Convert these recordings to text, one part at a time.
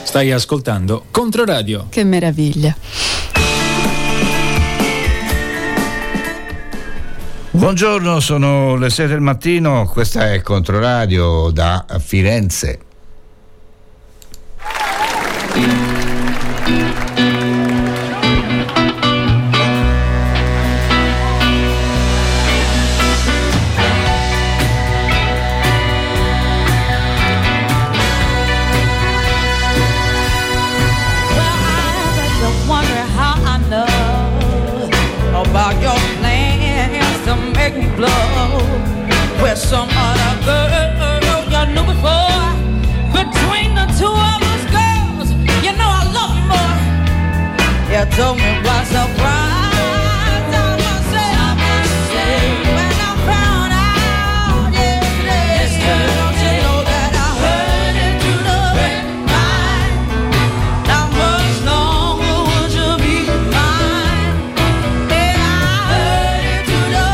Stai ascoltando Controradio. Che meraviglia. Buongiorno, sono le 6 del mattino, questa è Controradio da Firenze. Where some other girl you knew before. Between the two of us girls, you know I love you more. You told me what surprise. I must say, when I found out, yes, girl, don't you know that I heard it through the grapevine? How much longer would you be mine? Yeah, I heard it through the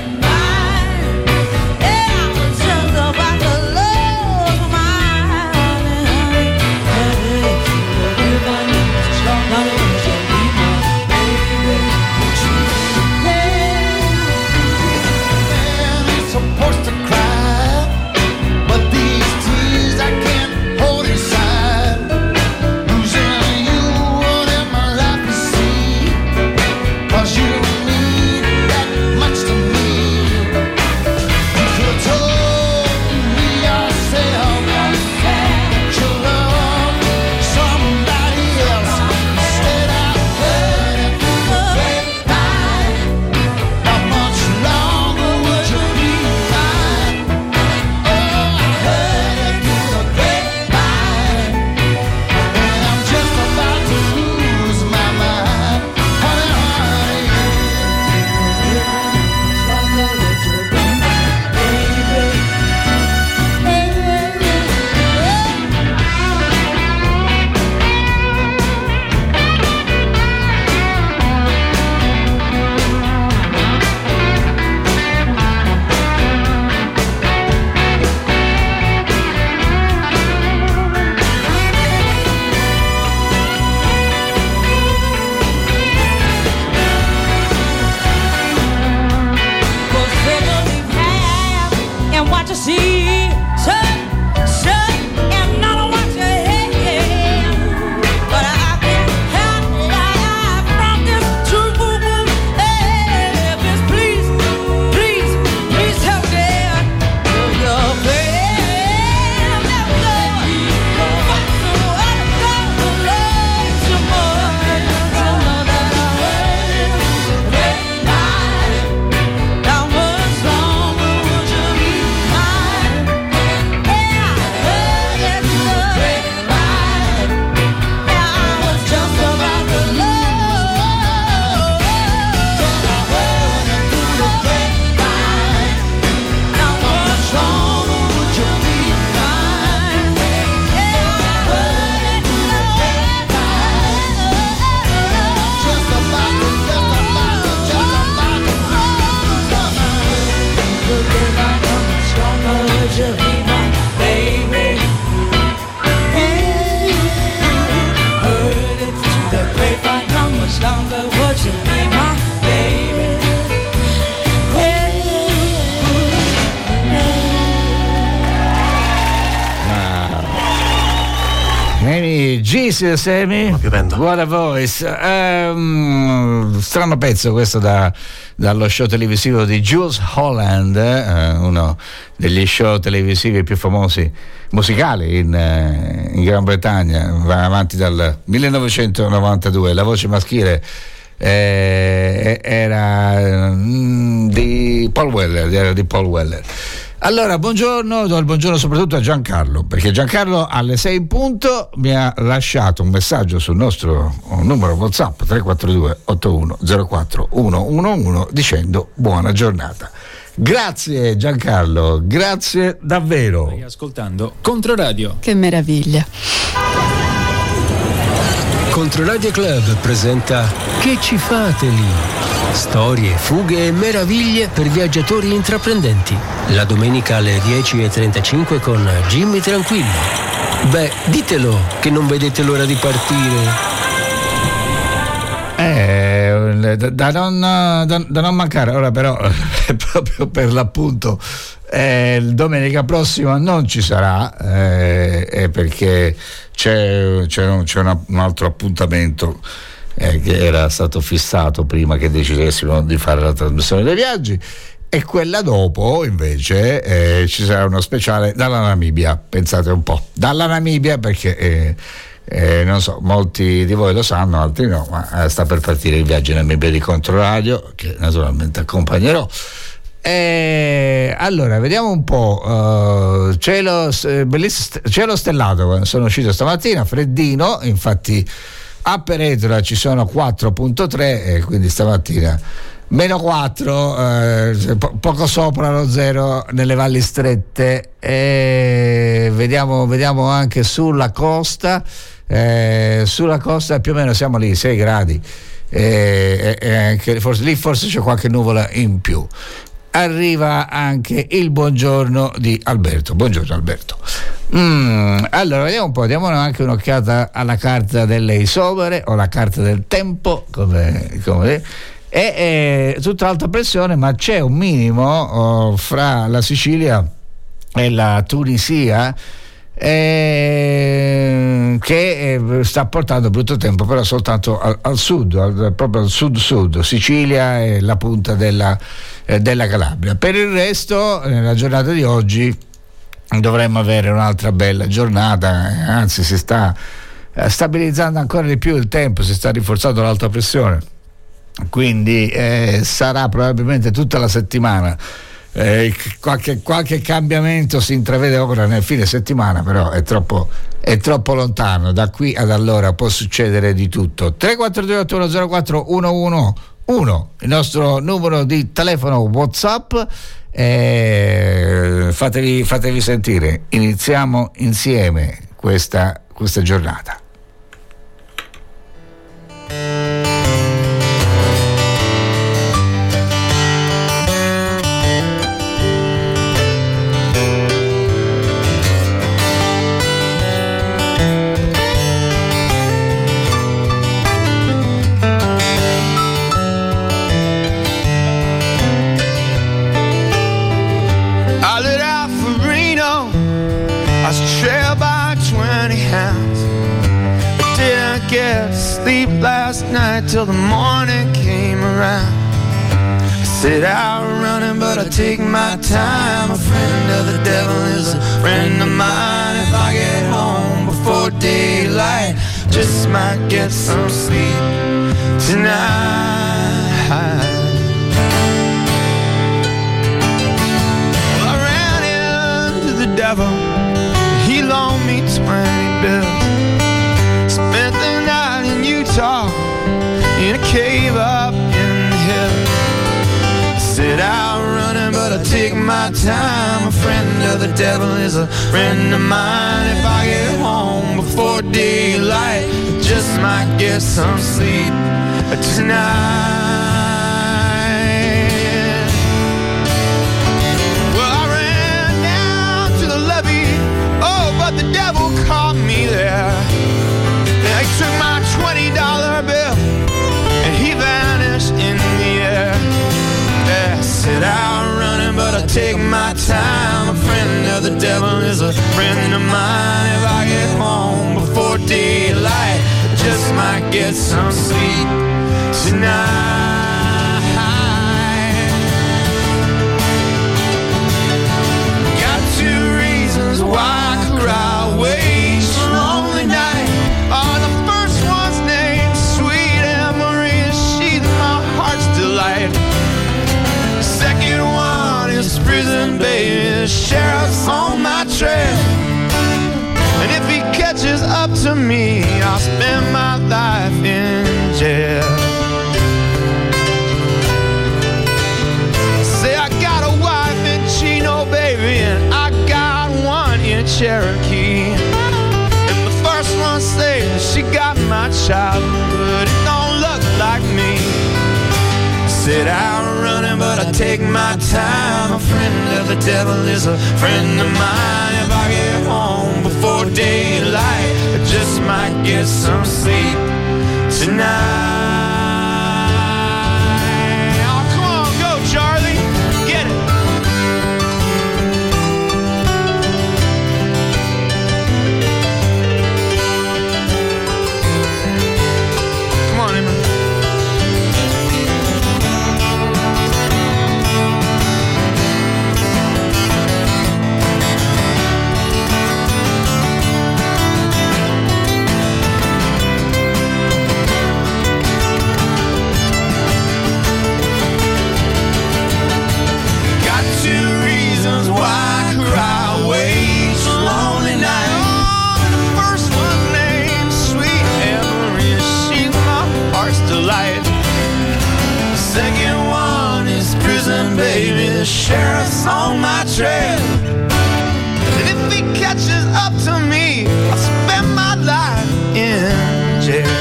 Jesus, Amy, what a voice. Strano pezzo questo dallo show televisivo di Jools Holland, uno degli show televisivi più famosi musicali in Gran Bretagna. Va avanti dal 1992. La voce maschile era di Paul Weller. Allora, buongiorno, do il buongiorno soprattutto a Giancarlo, perché Giancarlo alle 6 in punto mi ha lasciato un messaggio sul nostro numero WhatsApp 342 81 04 111 dicendo buona giornata. Grazie Giancarlo, grazie davvero. Stai ascoltando Controradio. Che meraviglia. Controradio Club presenta Che ci fate lì? Storie, fughe e meraviglie per viaggiatori intraprendenti. La domenica alle 10:35 con Jimmy Tranquillo. Beh, ditelo che non vedete l'ora di partire. Da non mancare. Ora però proprio per l'appunto domenica prossima non ci sarà, perché c'è un altro appuntamento che era stato fissato prima che decidessimo di fare la trasmissione dei viaggi, e quella dopo invece ci sarà uno speciale dalla Namibia. Pensate un po', dalla Namibia, perché non so, molti di voi lo sanno, altri no, ma sta per partire il viaggio in Namibia di Controradio, che naturalmente accompagnerò. Allora vediamo un po', cielo stellato, sono uscito stamattina, freddino, infatti a Peretola ci sono 4.3, quindi stamattina meno 4, poco sopra lo zero nelle valli strette. Vediamo anche sulla costa. Sulla costa più o meno siamo lì 6 gradi, forse c'è qualche nuvola in più. Arriva anche il buongiorno di Alberto. Buongiorno Alberto. Allora vediamo un po', diamo anche un'occhiata alla carta delle isomere o la carta del tempo, come è tutta alta pressione, ma c'è un minimo fra la Sicilia e la Tunisia che sta portando brutto tempo, però soltanto al sud, proprio al sud-sud, Sicilia e la punta della Calabria. Per il resto, nella giornata di oggi dovremmo avere un'altra bella giornata, anzi si sta stabilizzando ancora di più il tempo, si sta rinforzando l'alta pressione, quindi sarà probabilmente tutta la settimana. Qualche cambiamento si intravede ora nel fine settimana, però è troppo lontano. Da qui ad allora può succedere di tutto. 342-8104111, il nostro numero di telefono WhatsApp. Fatevi sentire. Iniziamo insieme questa giornata. Sleep last night till the morning came around. I sit out running, but I take my time. A friend of the devil is a friend of mine. If I get home before daylight, just might get some sleep tonight. Well, I ran into the devil. He loaned me 20 bills. Spent the night in Utah in a cave up in the hills. Sit out running, but I take my time. A friend of the devil is a friend of mine. If I get home before daylight, I just might get some sleep tonight. Well, I ran down to the levee, oh, but the devil caught me there. He took my $20 bill and he vanished in the air. Yeah, I sit out running, but I take my time. A friend of the devil is a friend of mine. If I get home before daylight, I just might get some sleep tonight. Got 2 reasons why I cry away each lonely night. Oh, the first one's named Sweet Anne-Marie, she's my heart's delight. The second one is prison baby, the sheriff's on my trail. And if he catches up to me, I'll spend my life in jail. Say I got a wife in Chino, baby, and I got one in Cherokee. First one says she got my child, but it don't look like me. Sit out running, but I take my time. A friend of the devil is a friend of mine. If I get home before daylight, just might get some sleep tonight. Oh, come on, go Charlie, get it. Come on, Emma. Why cry away each lonely night? Oh, the first one's named Sweet Emery, she's my heart's delight. The second one is Prison Baby, the sheriff's on my trail. And if he catches up to me, I'll spend my life in jail.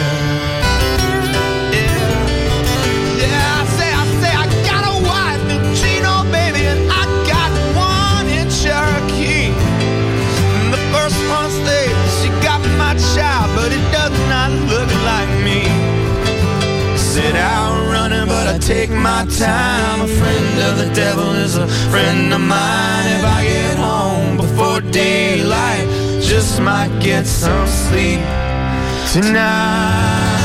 But it does not look like me. Sit out running, but I take my time. A friend of the devil is a friend of mine. If I get home before daylight, just might get some sleep tonight.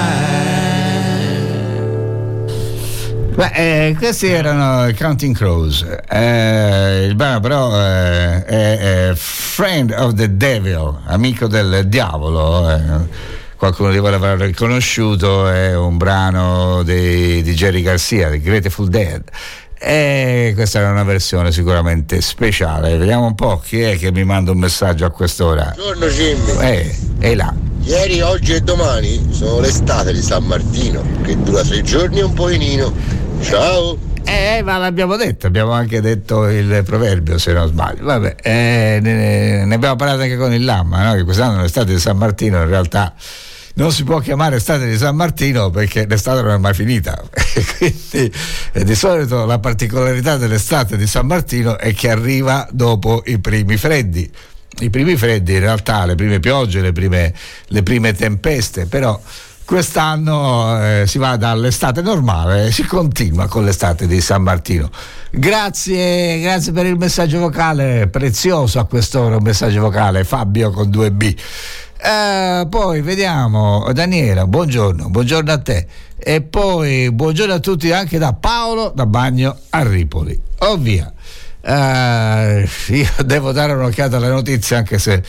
Beh, questi erano i Counting Crows. Il brano però è Friend of the Devil, amico del diavolo. Qualcuno di voi l'avrà riconosciuto, è un brano di Jerry Garcia, di Grateful Dead. E questa era una versione sicuramente speciale. Vediamo un po' chi è che mi manda un messaggio a quest'ora. Buongiorno Jimmy. È là. Ieri, oggi e domani sono l'estate di San Martino, che dura 6 giorni e un pochino. Ciao. Ma l'abbiamo detto, abbiamo anche detto il proverbio, se non sbaglio. Vabbè, ne abbiamo parlato anche con il Lamma, no? Che quest'anno l'estate di San Martino in realtà non si può chiamare estate di San Martino perché l'estate non è mai finita. Quindi di solito la particolarità dell'estate di San Martino è che arriva dopo i primi freddi. I primi freddi, in realtà, le prime piogge, le prime tempeste, però quest'anno si va dall'estate normale e si continua con l'estate di San Martino. Grazie per il messaggio vocale, prezioso a quest'ora un messaggio vocale, Fabio con 2B. Poi vediamo Daniela, buongiorno a te, e poi buongiorno a tutti anche da Paolo da Bagno a Ripoli. Via. Io devo dare un'occhiata alle notizie, anche se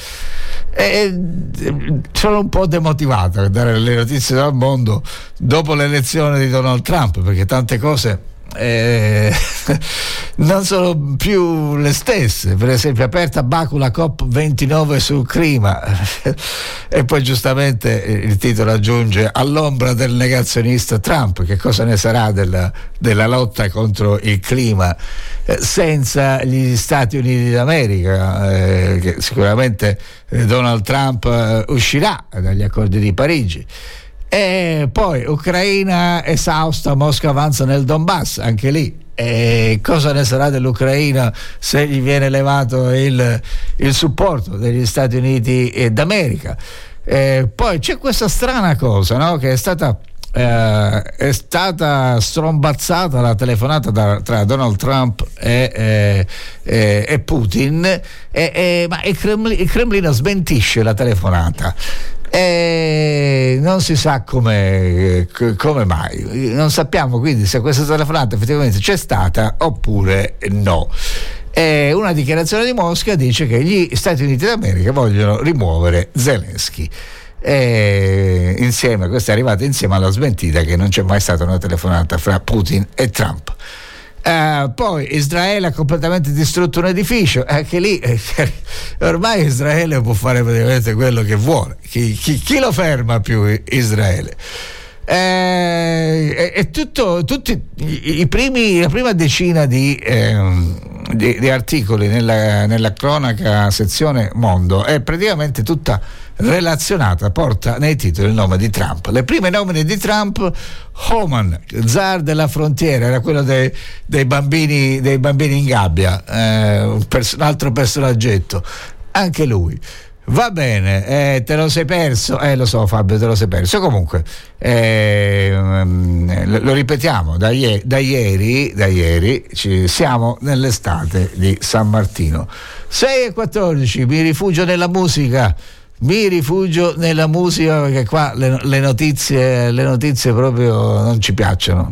sono un po' demotivato a dare le notizie dal mondo dopo l'elezione di Donald Trump, perché tante cose non sono più le stesse. Per esempio, aperta Baku la COP29 sul clima e poi giustamente il titolo aggiunge: all'ombra del negazionista Trump, che cosa ne sarà della lotta contro il clima senza gli Stati Uniti d'America, che sicuramente Donald Trump uscirà dagli accordi di Parigi. E poi Ucraina esausta, Mosca avanza nel Donbass, anche lì. E cosa ne sarà dell'Ucraina se gli viene levato il supporto degli Stati Uniti d'America? Poi c'è questa strana cosa, no? Che è stata strombazzata la telefonata tra Donald Trump e Putin, ma il Cremlino smentisce la telefonata. Non si sa come mai, non sappiamo quindi se questa telefonata effettivamente c'è stata oppure no. Una dichiarazione di Mosca dice che gli Stati Uniti d'America vogliono rimuovere Zelensky. Insieme, questa è arrivata insieme alla smentita che non c'è mai stata una telefonata fra Putin e Trump. Poi Israele ha completamente distrutto un edificio, anche lì ormai Israele può fare praticamente quello che vuole, chi lo ferma più Israele? Tutti la prima decina di articoli nella cronaca sezione Mondo è praticamente tutta relazionata, porta nei titoli il nome di Trump. Le prime nomine di Trump: Homan, zar della frontiera, era quello dei bambini in gabbia, un altro personaggetto, anche lui. Va bene, te lo sei perso, lo so Fabio, te lo sei perso. Comunque lo ripetiamo, da ieri siamo nell'estate di San Martino. 6:14, mi rifugio nella musica perché qua le notizie proprio non ci piacciono.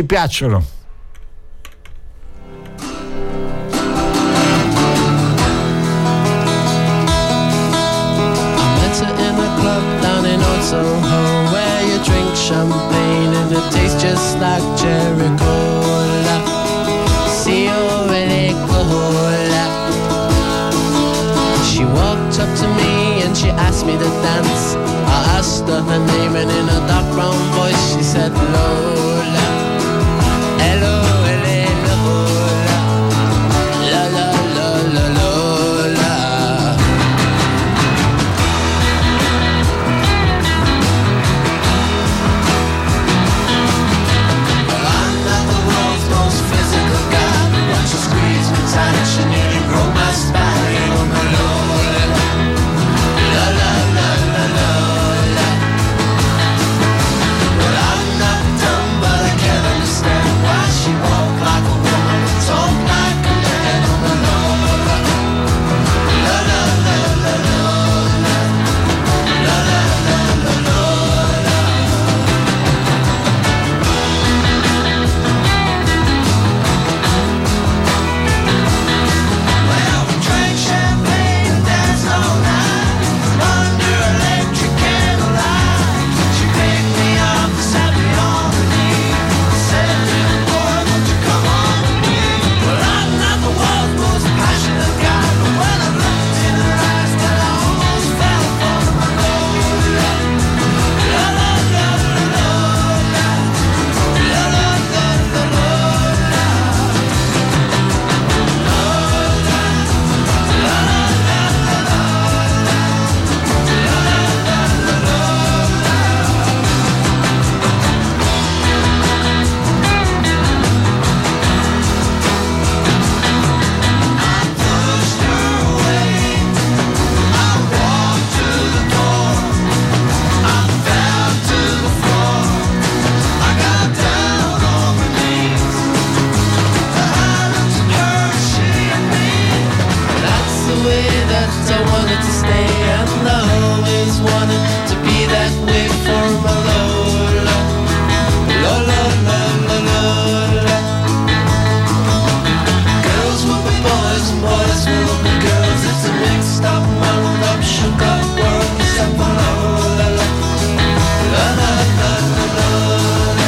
Soho, where you drink champagne and it tastes just like cherry cola. Cola. She walked up to me and she asked me to dance. I asked her her name and in a dark brown voice she said Lola. Hello, Lola. La la la la Lola. She nearly broke my spine. Oh my Lola, la la la la Lola. Well, I'm not dumb, but I can't understand why she walk like a woman, talk like a man. Oh my Lola, la la la la Lola, la la la la Lola. Well, we drank champagne and danced all night under electric candlelight. She picked me up and sat me on her knee, said, little boy, won't you come on with me? Well, I'm not the world's most passionate guy, but when I looked in her eyes, well, I almost fell for my Lola. La la la la Lola, la la la la Lola. That's the way that I wanted to stay, and I always wanted to be that way for my Lola. Lola, Lola, Lola. Girls will be boys and boys will be girls. It's a mixed up, muddled up, shook up world, except for Lola. La la la la Lola.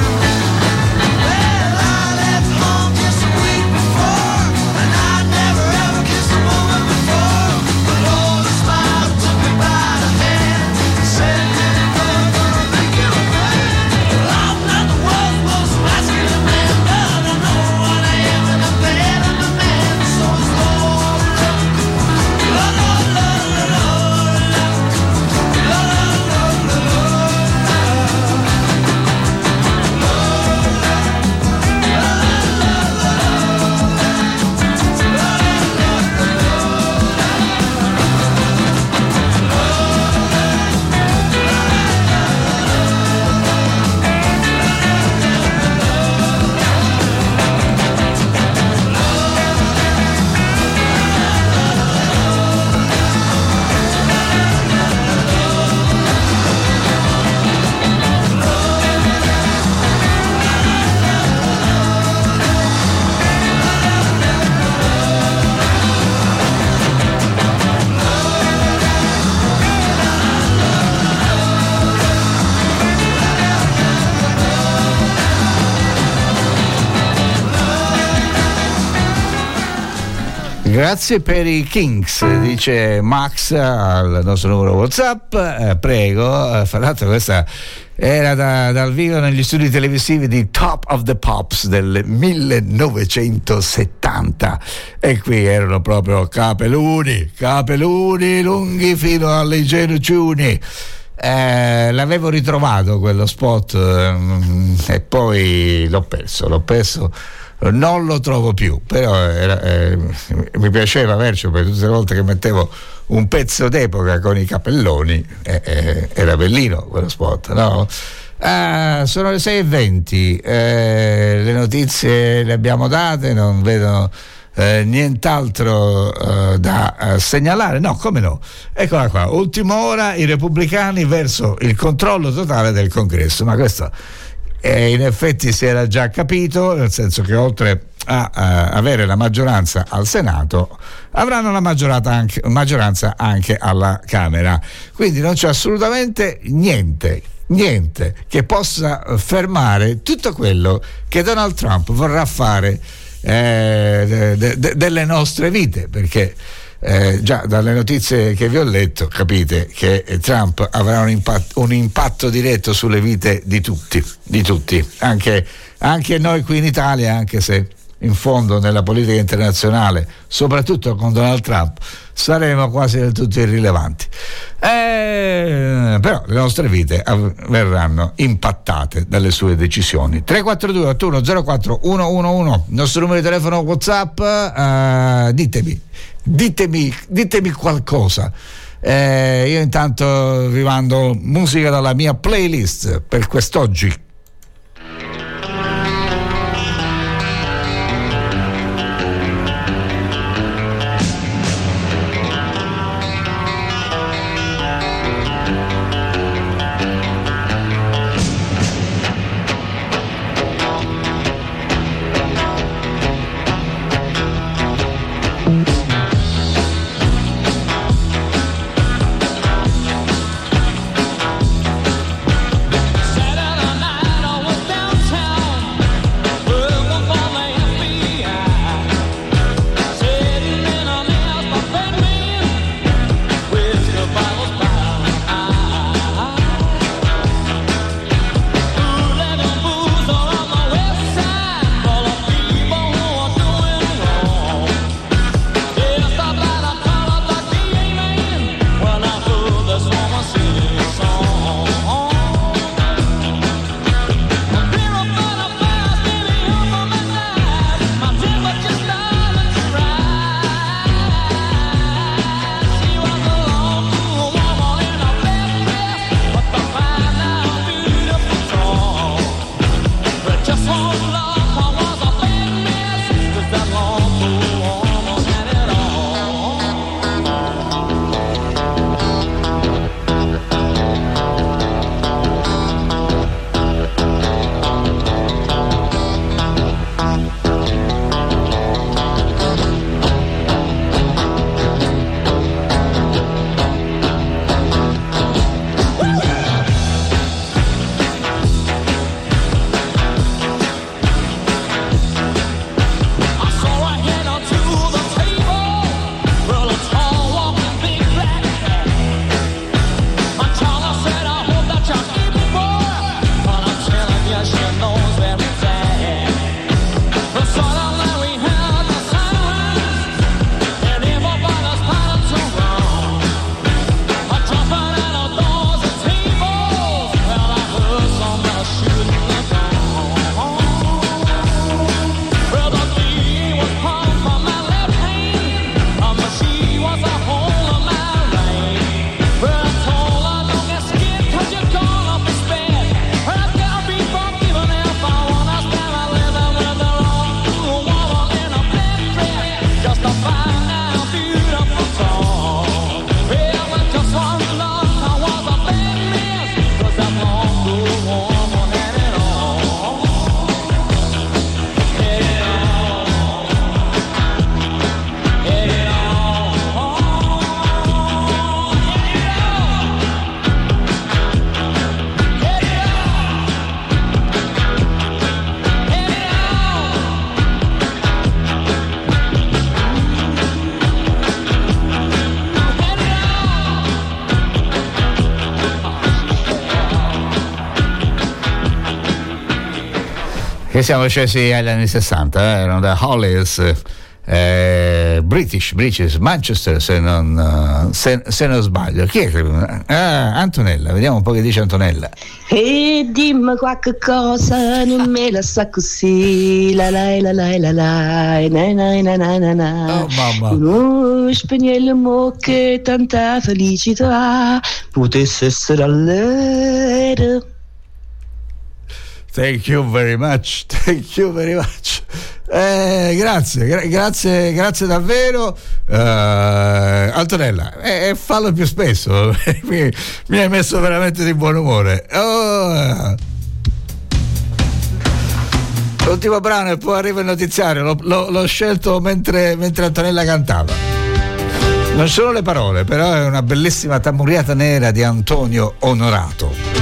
Well, I left home just a week before, and I never ever kissed a woman before. But Lola smiled, took me by the hand, said, little girl, gonna make you a man. Well, I'm not the world's most masculine man, but I know what I am, and I'm better than a man. So it's Lola, la la la la Lola, la la la la Lola. Grazie per i Kings, dice Max al nostro numero WhatsApp. Prego, fra l'altro questa era dal vivo negli studi televisivi di Top of the Pops del 1970 e qui erano proprio capeluni lunghi fino alle ginocchiuni. L'avevo ritrovato quello spot e poi l'ho perso non lo trovo più, però mi piaceva averci, perché tutte le volte che mettevo un pezzo d'epoca con i capelloni era bellino quello spot, no? Sono le 6:20, le notizie le abbiamo date, non vedo nient'altro da segnalare. No, come no, eccola qua, ultima ora, i repubblicani verso il controllo totale del Congresso, ma questo in effetti si era già capito, nel senso che oltre a avere la maggioranza al Senato avranno la maggioranza anche alla Camera, quindi non c'è assolutamente niente che possa fermare tutto quello che Donald Trump vorrà fare delle nostre vite, perché già dalle notizie che vi ho letto capite che Trump avrà un impatto diretto sulle vite di tutti, anche noi qui in Italia, anche se in fondo nella politica internazionale, soprattutto con Donald Trump, saremo quasi del tutto irrilevanti, però le nostre vite verranno impattate dalle sue decisioni. 342 8104 111, il nostro numero di telefono WhatsApp. Ditemi qualcosa. Io intanto vi mando musica dalla mia playlist per quest'oggi. Che siamo scesi agli anni 60, erano da Hollies, British, Manchester, se non sbaglio. Chi è? Antonella, vediamo un po' che dice Antonella. E dimmi qualche cosa, non me la sa così, la la la la la la, na na na na na na. Oh mamma. Uno spagnolo mo che tanta felicità potesse essere all'era. Thank you very much. Grazie davvero, Antonella, fallo più spesso. mi hai messo veramente di buon umore. L'ultimo brano e poi arriva il notiziario. L'ho scelto mentre Antonella cantava. Non sono le parole, però è una bellissima Tammuriata nera di Antonio Onorato.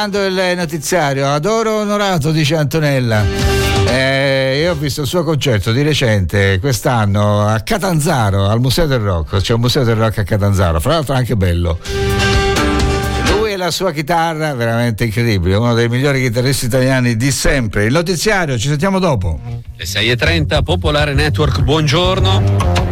guardando il notiziario, adoro Onorato, dice Antonella. Io ho visto il suo concerto di recente quest'anno a Catanzaro, al Museo del Rock. C'è un Museo del Rock a Catanzaro, fra l'altro anche bello. Lui e la sua chitarra veramente incredibile, uno dei migliori chitarristi italiani di sempre. Il notiziario, ci sentiamo dopo. Le 6:30, Popolare Network, buongiorno.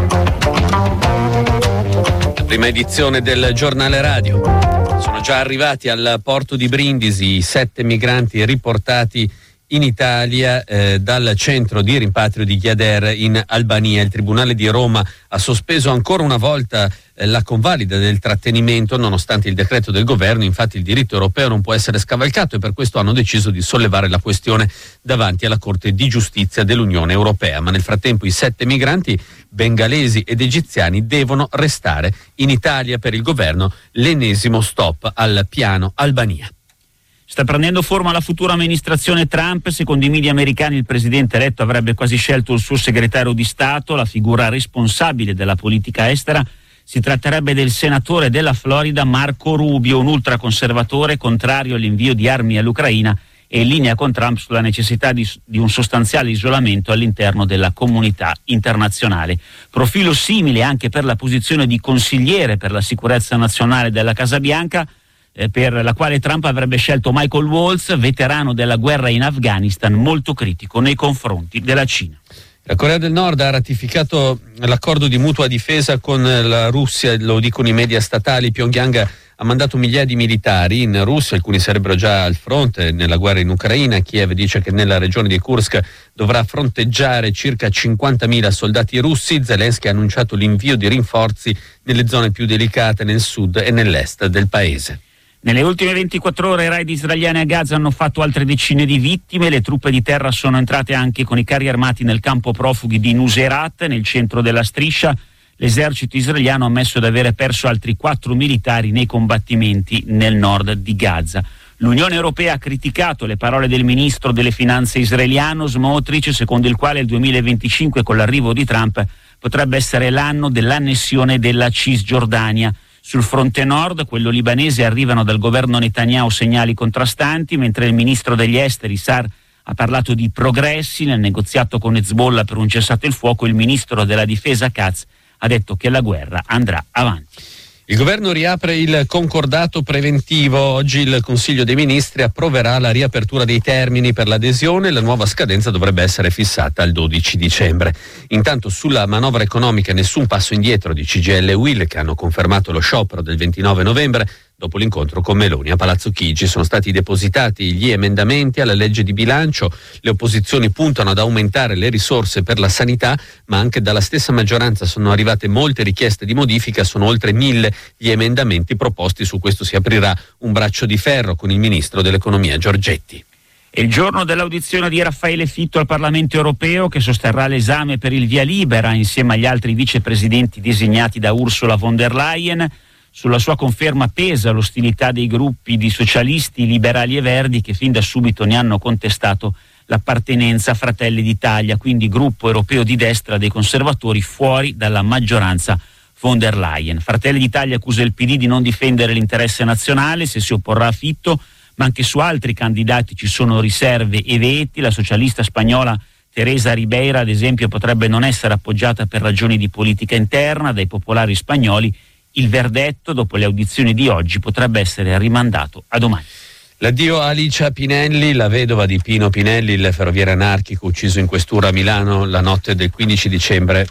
La prima edizione del giornale radio. Sono già arrivati al porto di Brindisi i 7 migranti riportati in Italia dal centro di rimpatrio di Gjader in Albania. Il Tribunale di Roma ha sospeso ancora una volta la convalida del trattenimento nonostante il decreto del governo. Infatti il diritto europeo non può essere scavalcato e per questo hanno deciso di sollevare la questione davanti alla Corte di Giustizia dell'Unione Europea. Ma nel frattempo i 7 migranti bengalesi ed egiziani devono restare in Italia. Per il governo l'ennesimo stop al piano Albania. Sta prendendo forma la futura amministrazione Trump. Secondo i media americani il presidente eletto avrebbe quasi scelto il suo segretario di Stato, la figura responsabile della politica estera. Si tratterebbe del senatore della Florida Marco Rubio, un ultraconservatore contrario all'invio di armi all'Ucraina e in linea con Trump sulla necessità di un sostanziale isolamento all'interno della comunità internazionale. Profilo simile anche per la posizione di consigliere per la sicurezza nazionale della Casa Bianca, per la quale Trump avrebbe scelto Michael Waltz, veterano della guerra in Afghanistan, molto critico nei confronti della Cina. La Corea del Nord ha ratificato l'accordo di mutua difesa con la Russia, lo dicono i media statali. Pyongyang ha mandato migliaia di militari in Russia, alcuni sarebbero già al fronte nella guerra in Ucraina. Kiev dice che nella regione di Kursk dovrà fronteggiare circa 50.000 soldati russi. Zelensky ha annunciato l'invio di rinforzi nelle zone più delicate nel sud e nell'est del paese. Nelle ultime 24 ore i raid israeliani a Gaza hanno fatto altre decine di vittime. Le truppe di terra sono entrate anche con i carri armati nel campo profughi di Nuseirat, nel centro della striscia. L'esercito israeliano ha ammesso di avere perso altri 4 militari nei combattimenti nel nord di Gaza. L'Unione Europea ha criticato le parole del ministro delle finanze israeliano Smotrich, secondo il quale il 2025 con l'arrivo di Trump potrebbe essere l'anno dell'annessione della Cisgiordania. Sul fronte nord, quello libanese, arrivano dal governo Netanyahu segnali contrastanti, mentre il ministro degli esteri Sar ha parlato di progressi nel negoziato con Hezbollah per un cessate il fuoco. Il ministro della difesa Katz ha detto che la guerra andrà avanti. Il governo riapre il concordato preventivo. Oggi il Consiglio dei Ministri approverà la riapertura dei termini per l'adesione. La nuova scadenza dovrebbe essere fissata al 12 dicembre. Intanto sulla manovra economica nessun passo indietro di CGIL e UIL, che hanno confermato lo sciopero del 29 novembre. Dopo l'incontro con Meloni a Palazzo Chigi sono stati depositati gli emendamenti alla legge di bilancio. Le opposizioni puntano ad aumentare le risorse per la sanità, ma anche dalla stessa maggioranza sono arrivate molte richieste di modifica. Sono oltre 1000 gli emendamenti proposti. Su questo si aprirà un braccio di ferro con il ministro dell'economia Giorgetti. È il giorno dell'audizione di Raffaele Fitto al Parlamento europeo, che sosterrà l'esame per il via libera insieme agli altri vicepresidenti designati da Ursula von der Leyen. Sulla sua conferma pesa l'ostilità dei gruppi di socialisti, liberali e verdi, che fin da subito ne hanno contestato l'appartenenza a Fratelli d'Italia, quindi gruppo europeo di destra dei conservatori fuori dalla maggioranza von der Leyen. Fratelli d'Italia accusa il PD di non difendere l'interesse nazionale se si opporrà a Fitto, ma anche su altri candidati ci sono riserve e veti. La socialista spagnola Teresa Ribeira, ad esempio, potrebbe non essere appoggiata per ragioni di politica interna dai popolari spagnoli. Il verdetto, dopo le audizioni di oggi, potrebbe essere rimandato a domani. L'addio a Alicia Pinelli, la vedova di Pino Pinelli, il ferroviere anarchico ucciso in questura a Milano la notte del 15 dicembre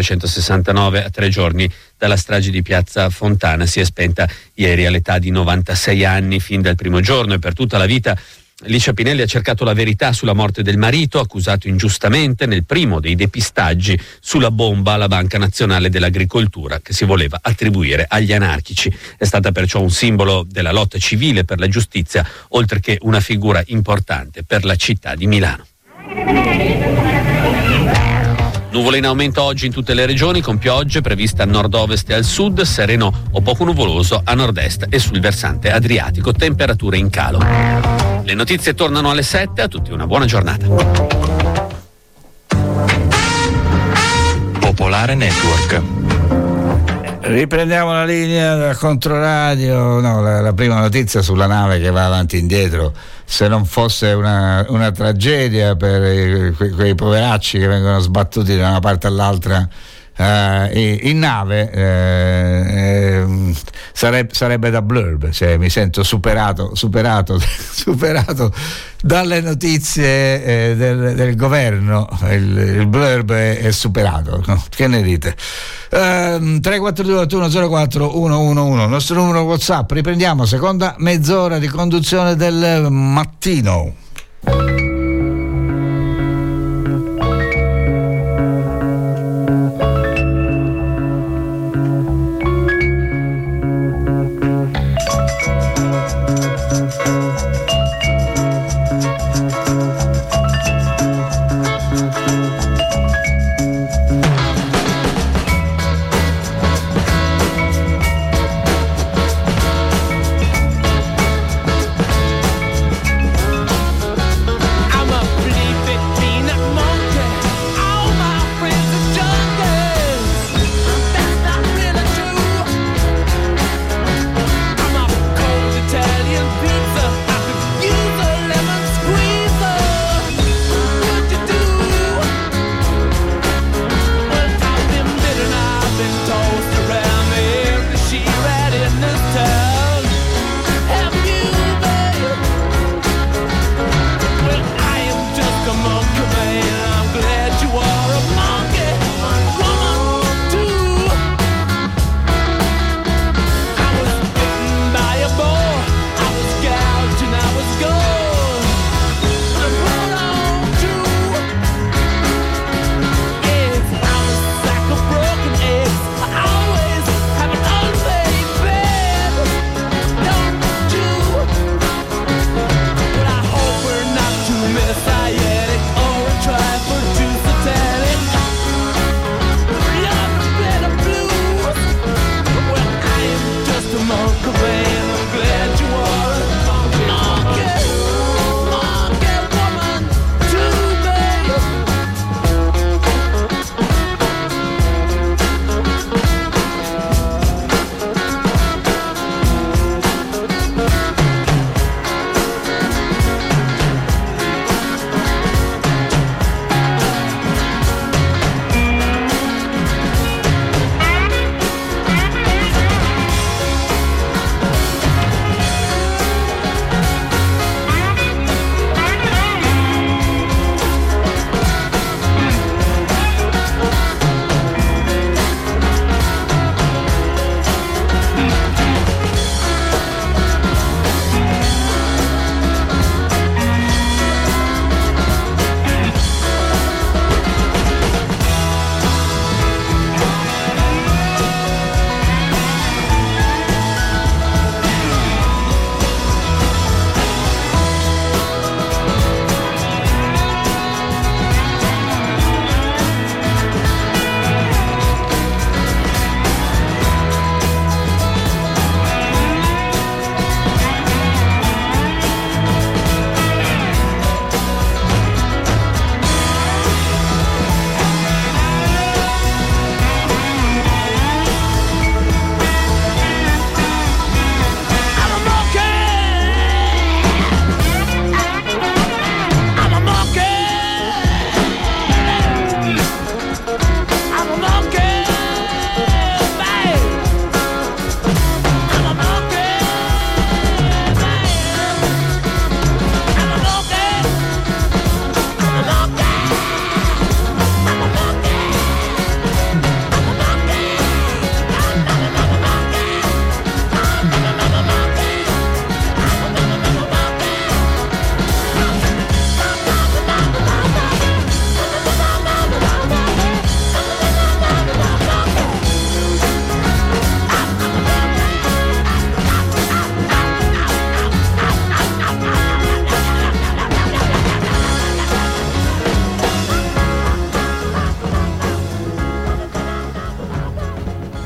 1969, a 3 giorni dalla strage di Piazza Fontana. Si è spenta ieri all'età di 96 anni. Fin dal primo giorno e per tutta la vita Alicia Pinelli ha cercato la verità sulla morte del marito, accusato ingiustamente nel primo dei depistaggi sulla bomba alla Banca Nazionale dell'Agricoltura che si voleva attribuire agli anarchici. È stata perciò un simbolo della lotta civile per la giustizia, oltre che una figura importante per la città di Milano. Nuvole in aumento oggi in tutte le regioni, con piogge previste a nord-ovest e al sud, sereno o poco nuvoloso a nord-est e sul versante adriatico, temperature in calo. Le notizie tornano alle 7, a tutti una buona giornata. Popolare Network. Riprendiamo la linea da Controradio. No, la prima notizia sulla nave che va avanti e indietro, se non fosse una tragedia per quei poveracci che vengono sbattuti da una parte all'altra in nave, sarebbe da blurb, cioè mi sento superato dalle notizie del governo. Il blurb è superato, no? Che ne dite? 342-8104-111 nostro numero WhatsApp. Riprendiamo seconda mezz'ora di conduzione del mattino.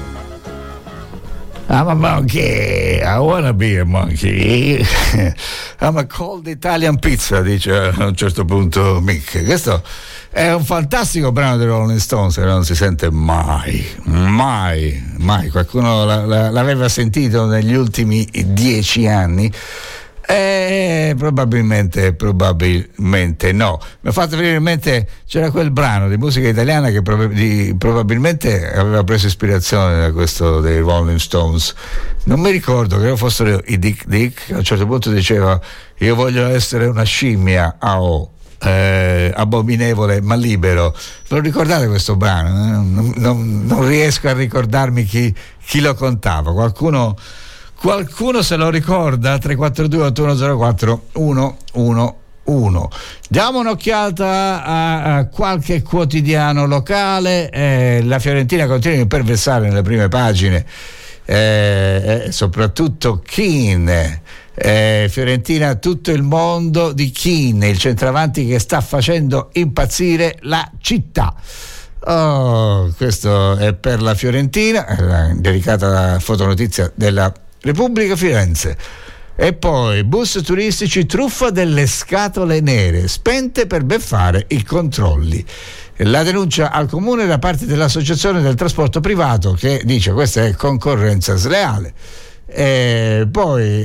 I'm a monkey, I wanna be a monkey. I'm a cold Italian pizza, dice a un certo punto Mick. Questo è un fantastico brano dei Rolling Stones che non si sente mai. Qualcuno l'aveva sentito negli ultimi 10 anni? Probabilmente no. Mi ha fatto venire in mente, c'era quel brano di musica italiana che probabilmente aveva preso ispirazione da questo dei Rolling Stones. Non mi ricordo, credo fossero i Dick Dick. A un certo punto diceva: io voglio essere una scimmia, abominevole ma libero. Lo ricordate questo brano? Non riesco a ricordarmi chi lo contava. Qualcuno se lo ricorda? 342 8104 111. Diamo un'occhiata a qualche quotidiano locale. La Fiorentina continua a imperversare nelle prime pagine, soprattutto Keane. Fiorentina, tutto il mondo di Keane, il centravanti che sta facendo impazzire la città. Questo è per la Fiorentina, dedicata alla fotonotizia della Repubblica Firenze. E poi bus turistici, truffa delle scatole nere spente per beffare i controlli. La denuncia al comune da parte dell'associazione del trasporto privato, che dice questa è concorrenza sleale. E poi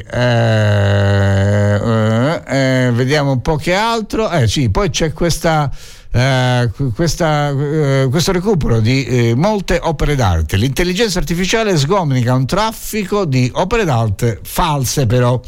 vediamo un po' che altro. Poi c'è questo recupero di molte opere d'arte. L'intelligenza artificiale sgominica un traffico di opere d'arte false.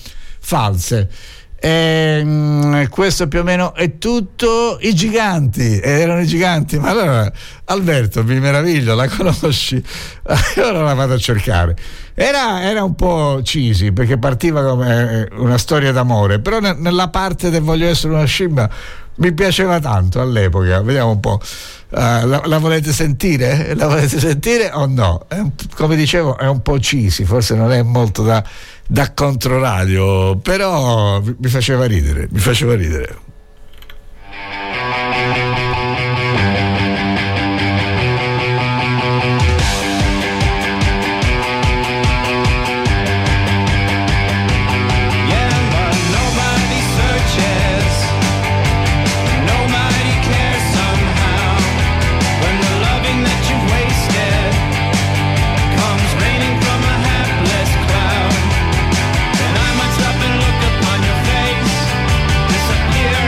Questo più o meno è tutto. I giganti, erano i giganti, ma allora Alberto, mi meraviglio, la conosci? Ora la vado a cercare. Era un po' cheesy perché partiva come una storia d'amore, però nella parte del voglio essere una scimmia mi piaceva tanto all'epoca. Vediamo un po'. La volete sentire? La volete sentire o no? Come dicevo, è un po' cheesy, forse non è molto da controradio, però mi faceva ridere. Disappear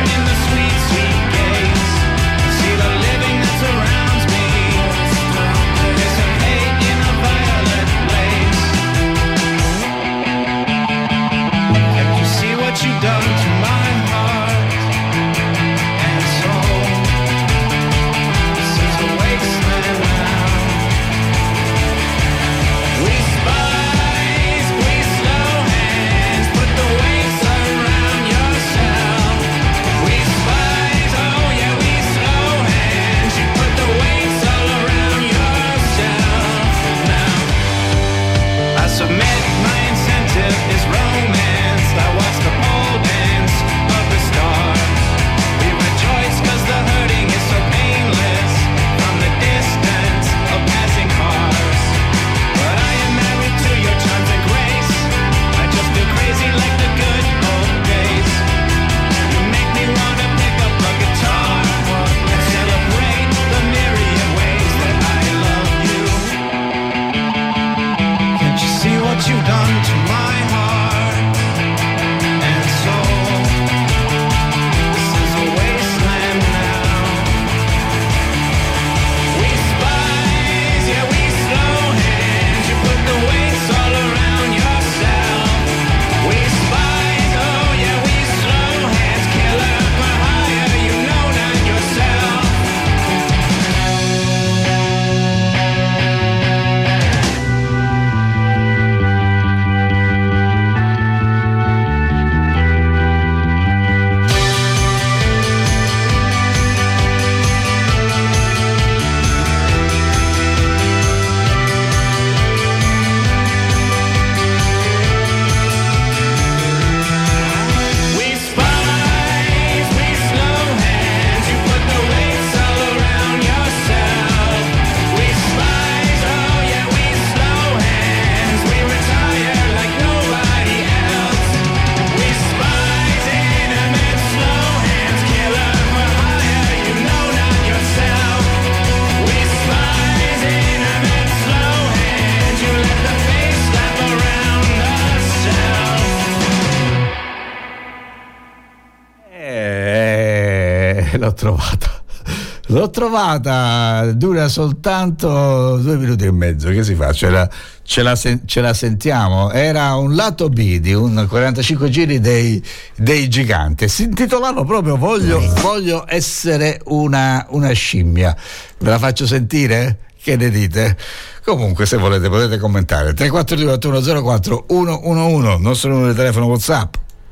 L'ho trovata, dura soltanto 2 minuti e mezzo. Che si fa? Ce la sentiamo. Era un lato B di un 45 giri dei Giganti. Si intitolavano proprio Voglio essere una scimmia. Ve la faccio sentire? Che ne dite? Comunque, se volete potete commentare. 342 8104 111, nostro numero di telefono WhatsApp.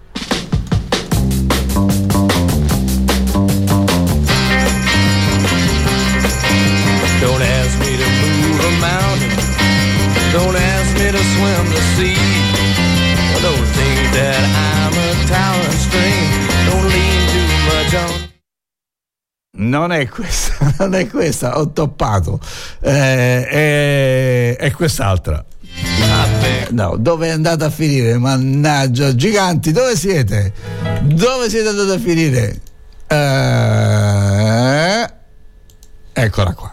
Don't ask me to move a mountain. Don't ask me to swim the sea. Don't think that I'm a tower stream. Don't lean too much on. Non è questa, ho toppato. È quest'altra. No, dove è andata a finire? Mannaggia, Giganti, dove siete? Dove siete andati a finire? Eccola qua.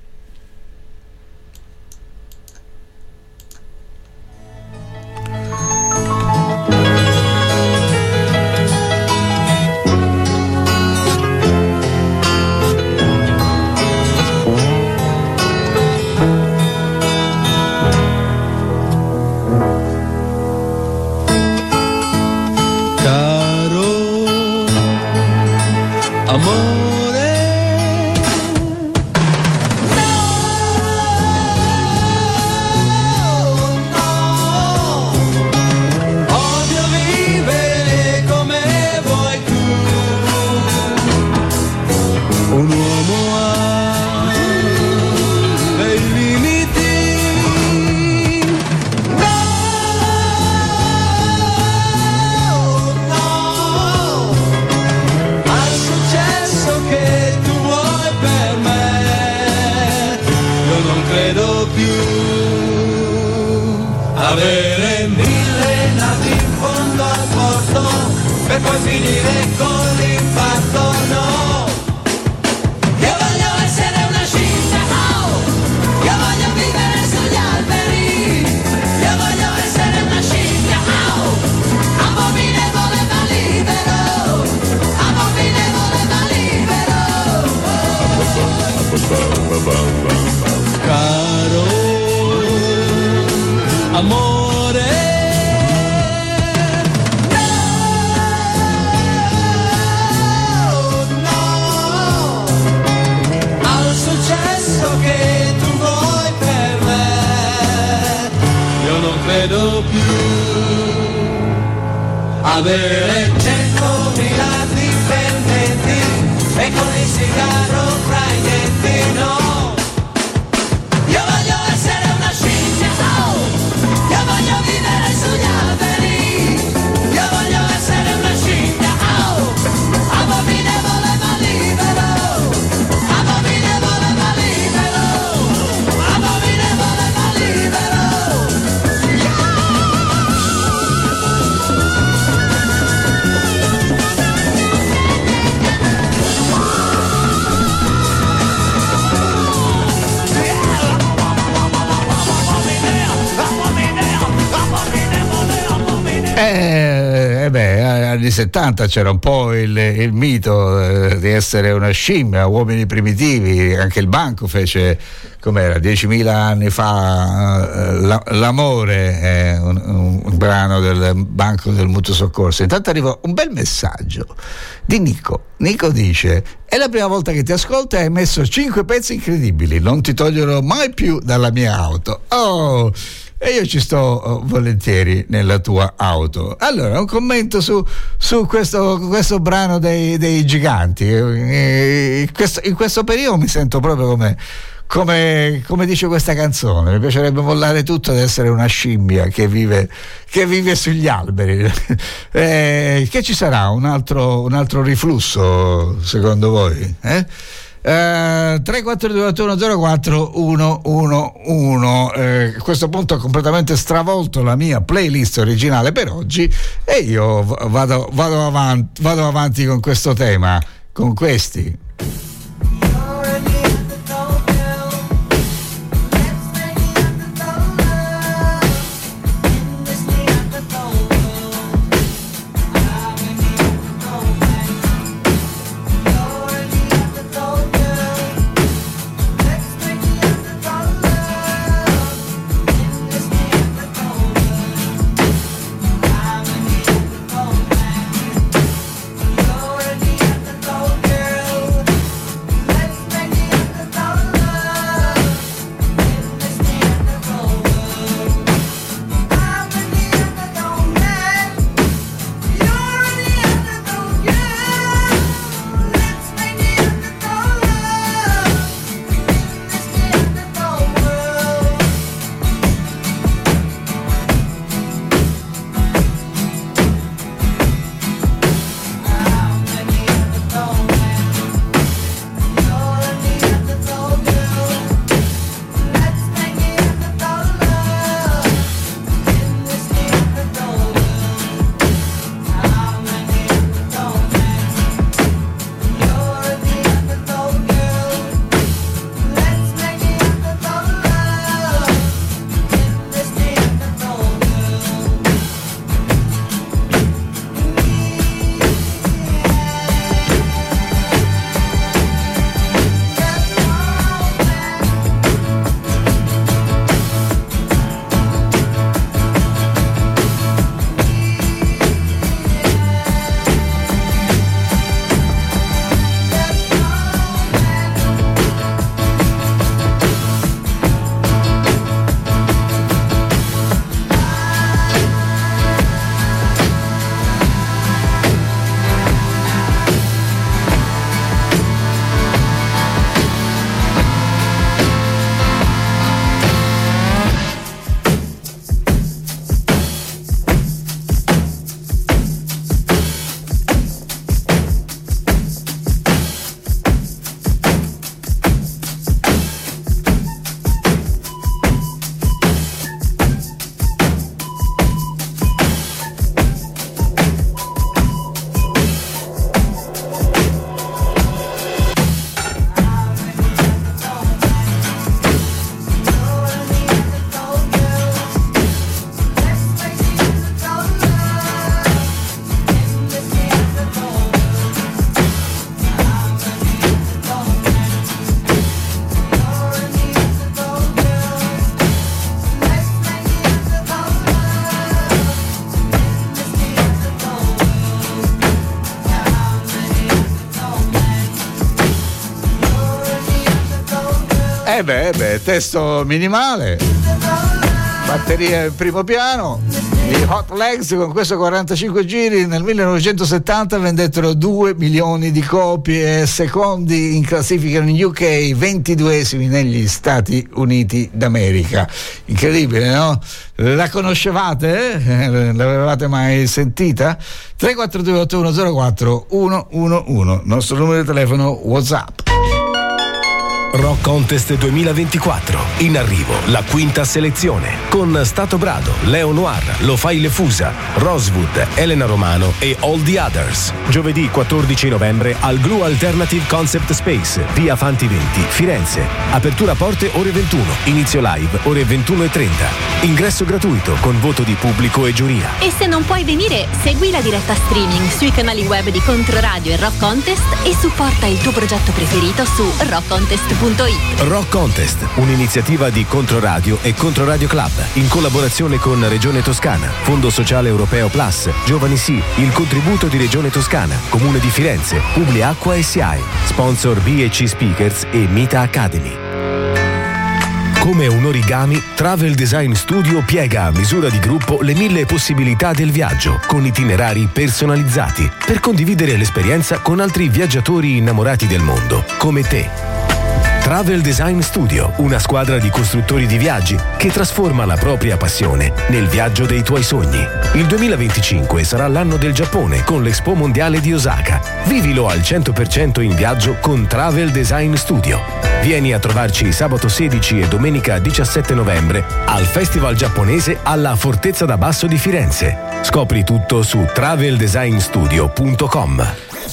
Avere 1000 nati in fondo al porto per poi finire con l'infarto, no. Io voglio essere una scimmia, oh. Io voglio vivere sugli alberi. Io voglio essere una scimmia, oh. Abominevole ma libero. Abominevole ma libero. Caro amore, no, al successo che tu vuoi per me, io non credo più. Avere 100.000 dipendenti e con il sigaro fra i denti, no. Io voglio essere una scimmia, oh. Io voglio vivere sugli alberi. Io voglio essere una scimmia, oh. Abominevole ma libero. Abominevole ma libero. Abominevole ma libero. Anni 70 c'era un po' il mito di essere una scimmia, uomini primitivi. Anche il Banco fece, com'era, 10.000 anni fa, L'amore, un brano del Banco del Mutuo Soccorso. Intanto arriva un bel messaggio di Nico. Nico dice: è la prima volta che ti ascolto e hai messo 5 pezzi incredibili, non ti toglierò mai più dalla mia auto. Oh, e io ci sto volentieri nella tua auto. Allora, un commento su questo brano dei Giganti. In questo periodo mi sento proprio come dice questa canzone. Mi piacerebbe mollare tutto ed essere una scimmia che vive sugli alberi. Che ci sarà un altro riflusso secondo voi? 342-8104-111. A questo punto ho completamente stravolto la mia playlist originale per oggi e io vado avanti con questo tema, con questi. testo minimale, batteria in primo piano. I Hot Legs con questo 45 giri nel 1970 vendettero 2 milioni di copie, secondi in classifica in UK, 22esimi negli Stati Uniti d'America. Incredibile, no? La conoscevate? L'avevate mai sentita? 342 8104 111, nostro numero di telefono WhatsApp. Rock Contest 2024, in arrivo la quinta selezione con Stato Brado, Leo Noir, Lo Fai Le Fusa, Rosewood, Elena Romano e All the Others. Giovedì 14 novembre al Glue Alternative Concept Space, via Fanti 20, Firenze. Apertura porte ore 21, inizio live ore 21:30. Ingresso gratuito con voto di pubblico e giuria. E se non puoi venire, segui la diretta streaming sui canali web di Controradio e Rock Contest e supporta il tuo progetto preferito su rockcontest.it. Rock Contest, un'iniziativa di Controradio e Controradio Club, in collaborazione con Regione Toscana, Fondo Sociale Europeo Plus, Giovani Sì, il contributo di Regione Toscana, Comune di Firenze, Publiacqua SIAE, sponsor BC Speakers e Mita Academy. Come un origami, Travel Design Studio piega a misura di gruppo le 1000 possibilità del viaggio, con itinerari personalizzati, per condividere l'esperienza con altri viaggiatori innamorati del mondo, come te. Travel Design Studio, una squadra di costruttori di viaggi che trasforma la propria passione nel viaggio dei tuoi sogni. Il 2025 sarà l'anno del Giappone con l'Expo Mondiale di Osaka. Vivilo al 100% in viaggio con Travel Design Studio. Vieni a trovarci sabato 16 e domenica 17 novembre al Festival Giapponese alla Fortezza da Basso di Firenze. Scopri tutto su traveldesignstudio.com.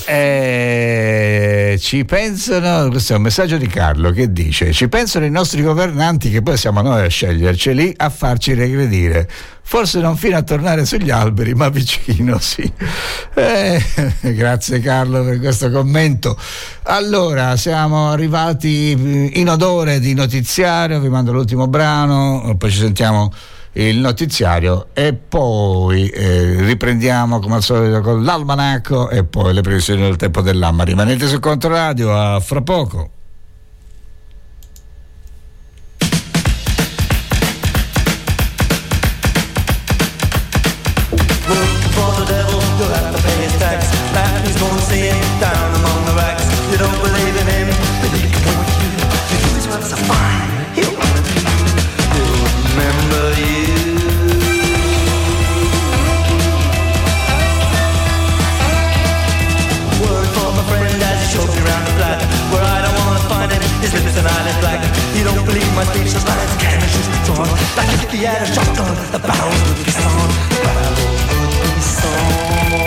Ci pensano, questo è un messaggio di Carlo che dice: ci pensano i nostri governanti, che poi siamo noi a sceglierceli, a farci regredire, forse non fino a tornare sugli alberi ma vicino, sì. Grazie Carlo per questo commento. Allora, siamo arrivati in odore di notiziario, vi mando l'ultimo brano, poi ci sentiamo il notiziario e poi riprendiamo come al solito con l'almanacco e poi le previsioni del tempo dell'anno. Rimanete su Controradio, a fra poco. My speech is like a cannon shoots drawn. Like if he had a shotgun, the barrels would be sawn. Barrels would be sawn.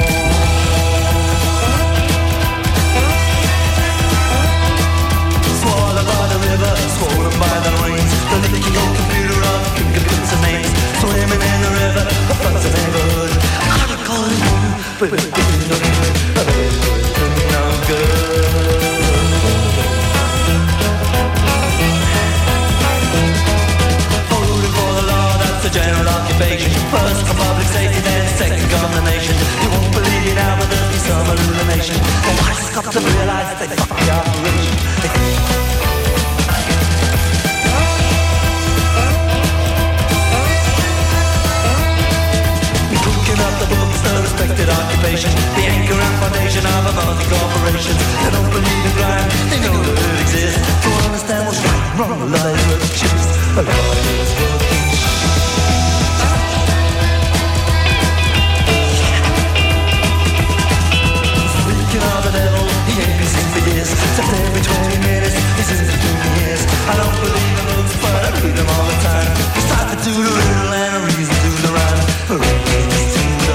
Swallowed by the river, swollen by the rains. The leaking old computer of fingerprints and names. Swimming in the river, the floods of neighborhood. I would call you, but it didn't look good. It wasn't no good. The general occupation, first for public safety, then second govern the nation. You won't believe it now, but there'll be some illumination. The whites got to realize they fucked the operation. You're cooking up the books, the respected occupation, the anchor and foundation of a multi-corporation. They don't believe in crime, they know that it exists. To understand what's right and wrong, the lies were the chips. The lies were the of the devil, he ain't been seen for years. Just every 20 minutes, he's in the 20 years. I don't believe in books, but I read them all the time. We start to do the riddle and a reason to the rhyme. A reason to the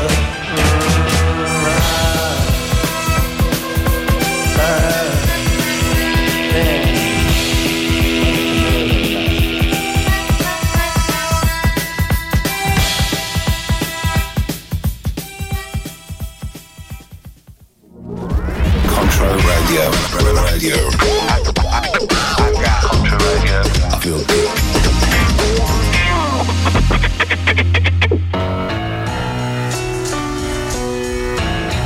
Radio. I got Contra Radio. I feel good.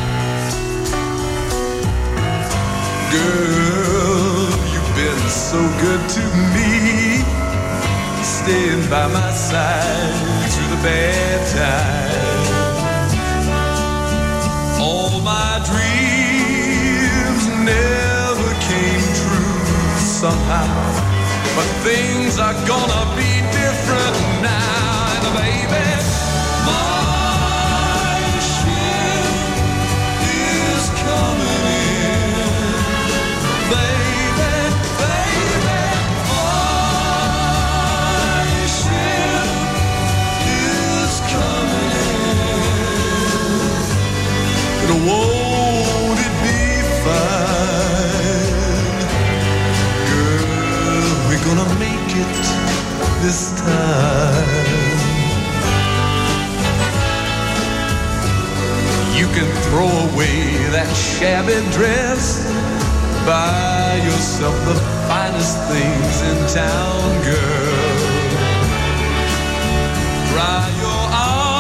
Girl, you've been so good to me, staying by my side through the bad times. All my dreams never came true somehow, but things are gonna be different now, and baby, my ship is coming in, baby, baby, my ship is coming in, and won't it be fine, girl, we're gonna make it this time. You can throw away that shabby dress, buy yourself the finest things in town, girl. Dry your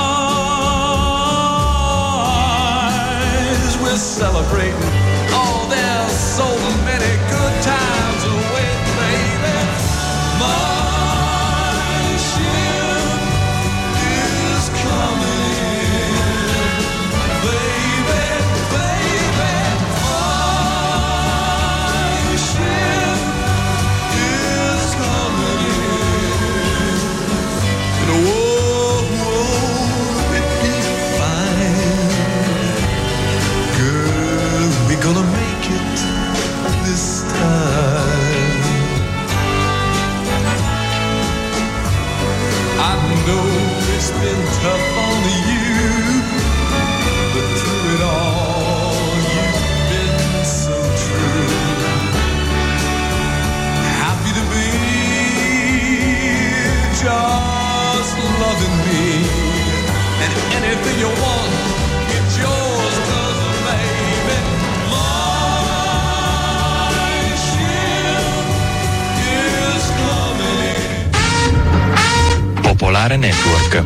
eyes, we're celebrating. Oh, there's so many good times away, baby. My ship is coming in, baby, baby. My ship is coming in, and won't it be fine, girl, we're gonna make it this time. I know it's been tough on you, but through it all, you've been so true. Happy to be just loving me, and anything you want, it's yours, 'cause baby, my ship is coming. Popolare Network.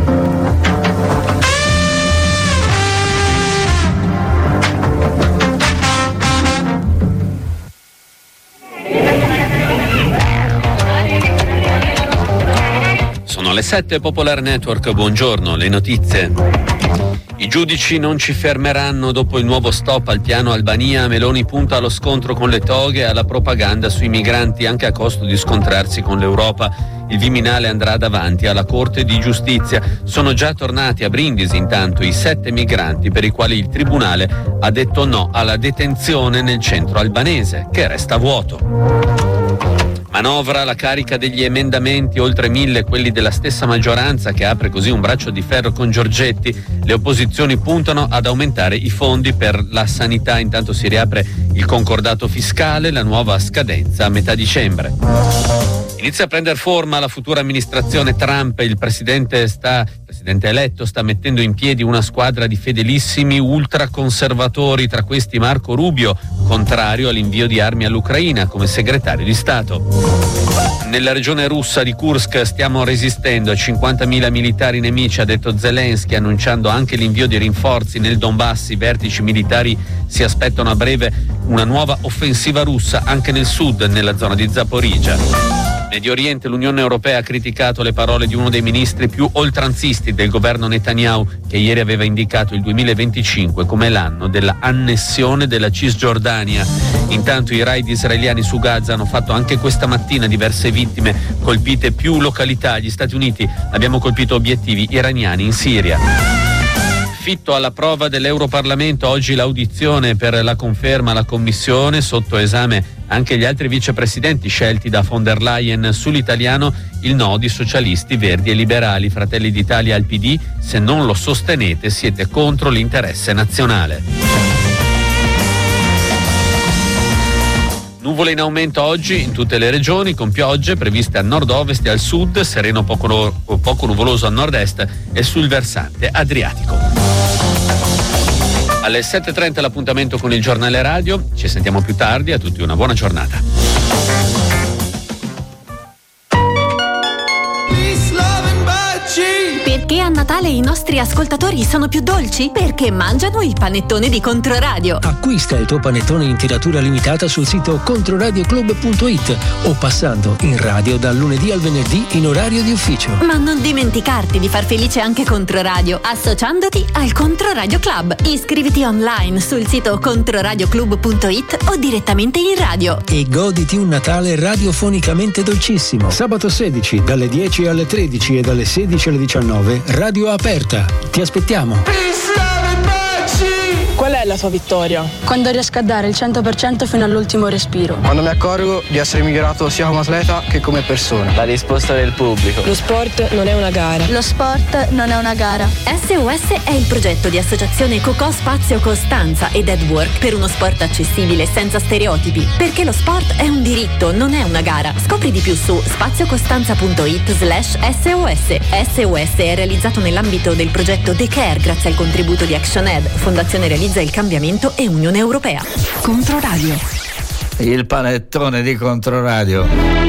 Sono le 7, Popolare Network, buongiorno, le notizie. I giudici non ci fermeranno dopo il nuovo stop al piano Albania. Meloni punta allo scontro con le toghe e alla propaganda sui migranti, anche a costo di scontrarsi con l'Europa. Il Viminale andrà davanti alla Corte di Giustizia. Sono già tornati a Brindisi intanto i 7 migranti per i quali il Tribunale ha detto no alla detenzione nel centro albanese, che resta vuoto. Manovra la carica degli emendamenti, oltre 1000 quelli della stessa maggioranza, che apre così un braccio di ferro con Giorgetti. Le opposizioni puntano ad aumentare i fondi per la sanità. Intanto si riapre il concordato fiscale, la nuova scadenza a metà dicembre. Inizia a prendere forma la futura amministrazione Trump. Il presidente eletto sta mettendo in piedi una squadra di fedelissimi ultraconservatori, tra questi Marco Rubio, contrario all'invio di armi all'Ucraina come segretario di Stato. Nella regione russa di Kursk stiamo resistendo a 50.000 militari nemici, ha detto Zelensky, annunciando anche l'invio di rinforzi nel Donbass. I vertici militari si aspettano a breve una nuova offensiva russa anche nel sud, nella zona di Zaporizhzhia. Medio Oriente, l'Unione Europea ha criticato le parole di uno dei ministri più oltranzisti del governo Netanyahu, che ieri aveva indicato il 2025 come l'anno della annessione della Cisgiordania. Intanto i raid israeliani su Gaza hanno fatto anche questa mattina diverse vittime, colpite più località. Gli Stati Uniti abbiamo colpito obiettivi iraniani in Siria. Fitto alla prova dell'Europarlamento, oggi l'audizione per la conferma alla Commissione, sotto esame anche gli altri vicepresidenti scelti da von der Leyen. Sull'italiano il no di socialisti, verdi e liberali, Fratelli d'Italia al PD. Se non lo sostenete siete contro l'interesse nazionale. Nuvole in aumento oggi in tutte le regioni, con piogge previste a nord-ovest e al sud, sereno poco nuvoloso a nord-est e sul versante adriatico. Alle 7.30 l'appuntamento con il giornale radio, ci sentiamo più tardi, a tutti una buona giornata. Perché a Natale Natale i nostri ascoltatori sono più dolci? Perché mangiano il panettone di Controradio. Acquista il tuo panettone in tiratura limitata sul sito controradioclub.it o passando in radio dal lunedì al venerdì in orario di ufficio. Ma non dimenticarti di far felice anche Controradio associandoti al Controradio Club. Iscriviti online sul sito controradioclub.it o direttamente in radio. E goditi un Natale radiofonicamente dolcissimo. Sabato 16 dalle 10 alle 13 e dalle 16 alle 19, radio aperta. Ti aspettiamo. Qual è la tua vittoria? Quando riesco a dare il 100% fino all'ultimo respiro. Quando mi accorgo di essere migliorato sia come atleta che come persona. La risposta del pubblico. Lo sport non è una gara. Lo sport non è una gara. SOS è il progetto di associazione Cocò Spazio Costanza e Deadwork per uno sport accessibile senza stereotipi. Perché lo sport è un diritto, non è una gara. Scopri di più su spaziocostanza.it/SOS. SOS è realizzato nell'ambito del progetto The Care grazie al contributo di ActionAid, Fondazione Realizza il Cambiamento e Unione Europea. Controradio. Il panettone di Controradio.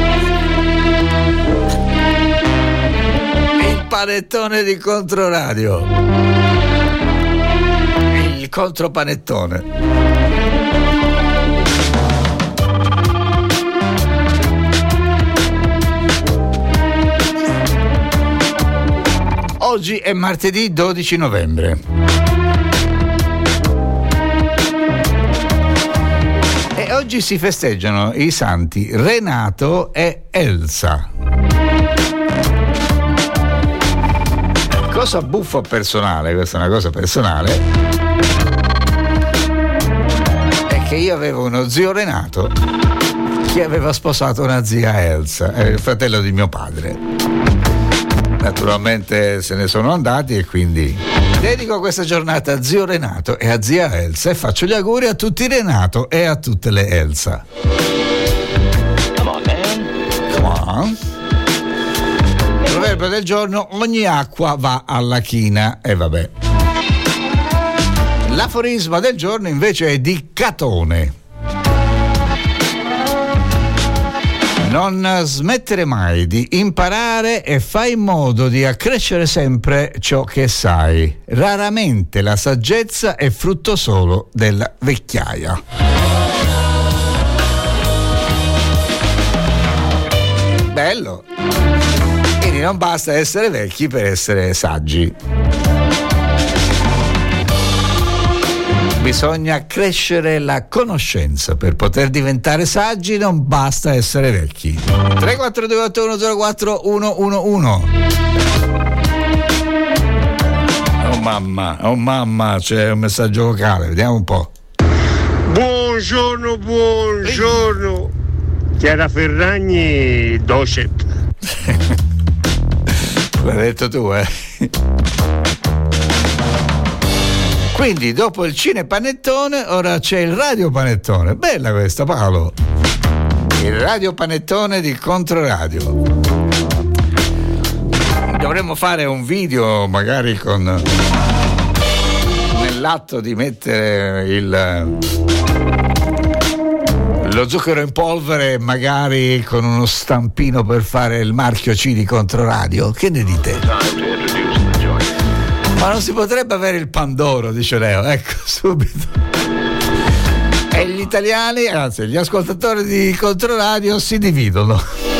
Il panettone di Controradio. Il contropanettone. Oggi è martedì 12 novembre. Oggi si festeggiano i santi Renato e Elsa. Cosa buffa personale, questa è una cosa personale, è che io avevo uno zio Renato che aveva sposato una zia Elsa, il fratello di mio padre. Naturalmente se ne sono andati e quindi dedico questa giornata a zio Renato e a zia Elsa e faccio gli auguri a tutti Renato e a tutte le Elsa. Come on, man. Come on. Proverbio del giorno: ogni acqua va alla china. E vabbè. L'aforisma del giorno invece è di Catone. Non smettere mai di imparare e fai in modo di accrescere sempre ciò che sai. Raramente la saggezza è frutto solo della vecchiaia. Bello. Quindi non basta essere vecchi per essere saggi. Bisogna crescere la conoscenza per poter diventare saggi, non basta essere vecchi. 342810411. Oh mamma, c'è un messaggio vocale, vediamo un po'. Buongiorno. Chiara Ferragni, docet. L'hai detto tu, Quindi dopo il cinepanettone ora c'è il radiopanettone. Bella questa, Paolo. Il radiopanettone di Controradio. Dovremmo fare un video magari con nell'atto di mettere lo zucchero in polvere, magari con uno stampino per fare il marchio C di Controradio. Che ne dite? Ma non si potrebbe avere il Pandoro, dice Leo, ecco, subito. E gli italiani, anzi gli ascoltatori di Controradio si dividono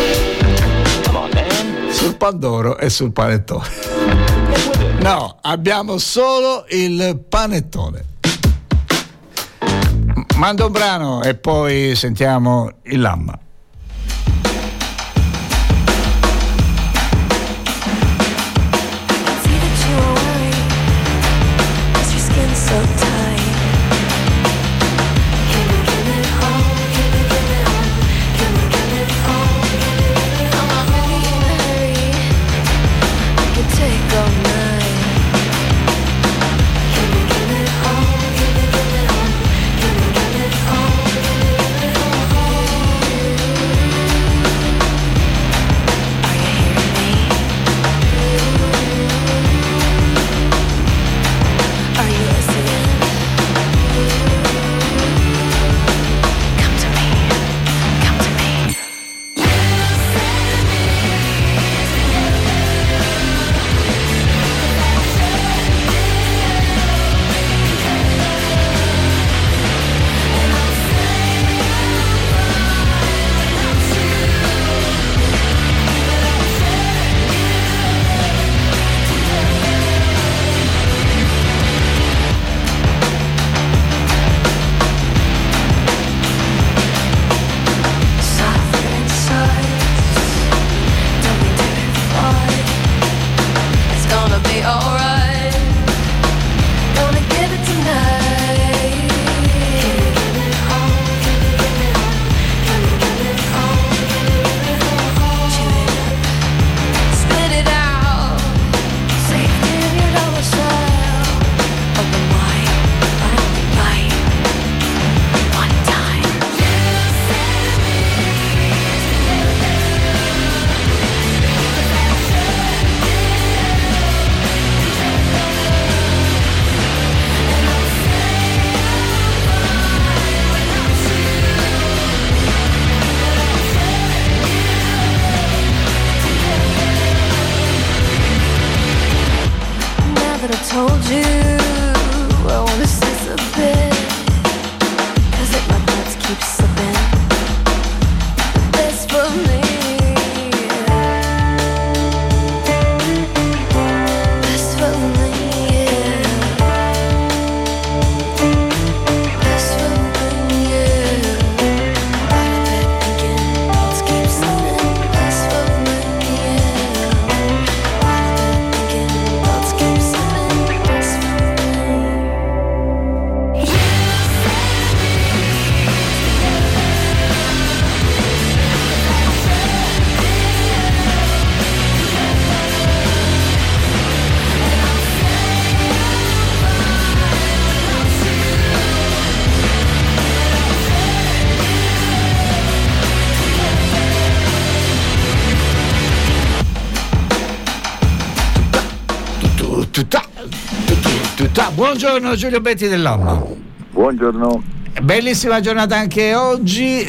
sul Pandoro e sul panettone. No, abbiamo solo il panettone. Mando un brano e poi sentiamo il Lamma. Home. told you I want to sense a bit, 'cause my thoughts keep slipping. The best for me, best for me, yeah. Best for me, yeah. Out of bed thinking, thoughts keep slipping. Best for me, yeah. Out of bed thinking, thoughts keep slipping. Best for Buongiorno Giulio Betti dell'Omno. Buongiorno. Bellissima giornata anche oggi,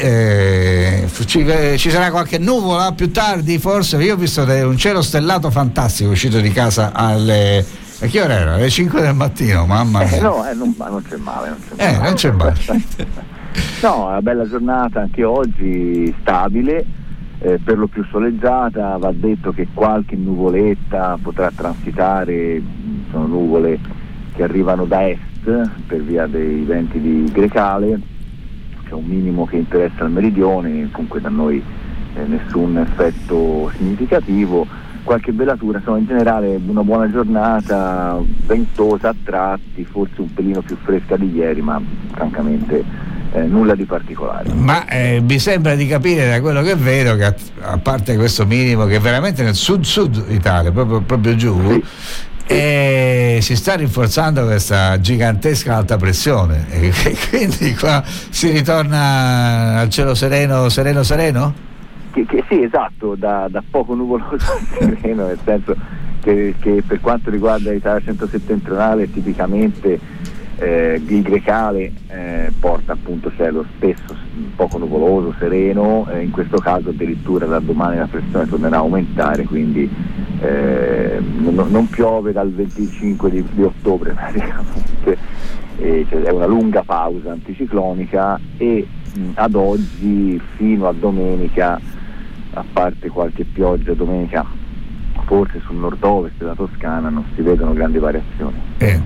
ci sarà qualche nuvola più tardi forse. Io ho visto un cielo stellato fantastico, uscito di casa alle... a che ora era? Alle 5 del mattino, mamma mia. Non c'è male. Non c'è male. No, è una bella giornata anche oggi, stabile, per lo più soleggiata. Va detto che qualche nuvoletta potrà transitare, sono nuvole che arrivano da est per via dei venti di Grecale. C'è un minimo che interessa il meridione, comunque da noi nessun effetto significativo. Qualche velatura, insomma in generale una buona giornata, ventosa a tratti, forse un pelino più fresca di ieri, ma francamente nulla di particolare. Ma mi sembra di capire da quello che vedo che a parte questo minimo che è veramente nel sud Italia, proprio giù, sì. Si sta rinforzando questa gigantesca alta pressione e quindi qua si ritorna al cielo sereno? Che sì, esatto, da poco nuvoloso a sereno, nel senso che per quanto riguarda l'Italia centro-settentrionale tipicamente il Grecale porta appunto cielo spesso poco nuvoloso, sereno, in questo caso addirittura da domani la pressione tornerà a aumentare, quindi non piove dal 25 di ottobre praticamente, cioè è una lunga pausa anticiclonica e ad oggi fino a domenica, a parte qualche pioggia domenica forse sul nord-ovest della Toscana, non si vedono grandi variazioni.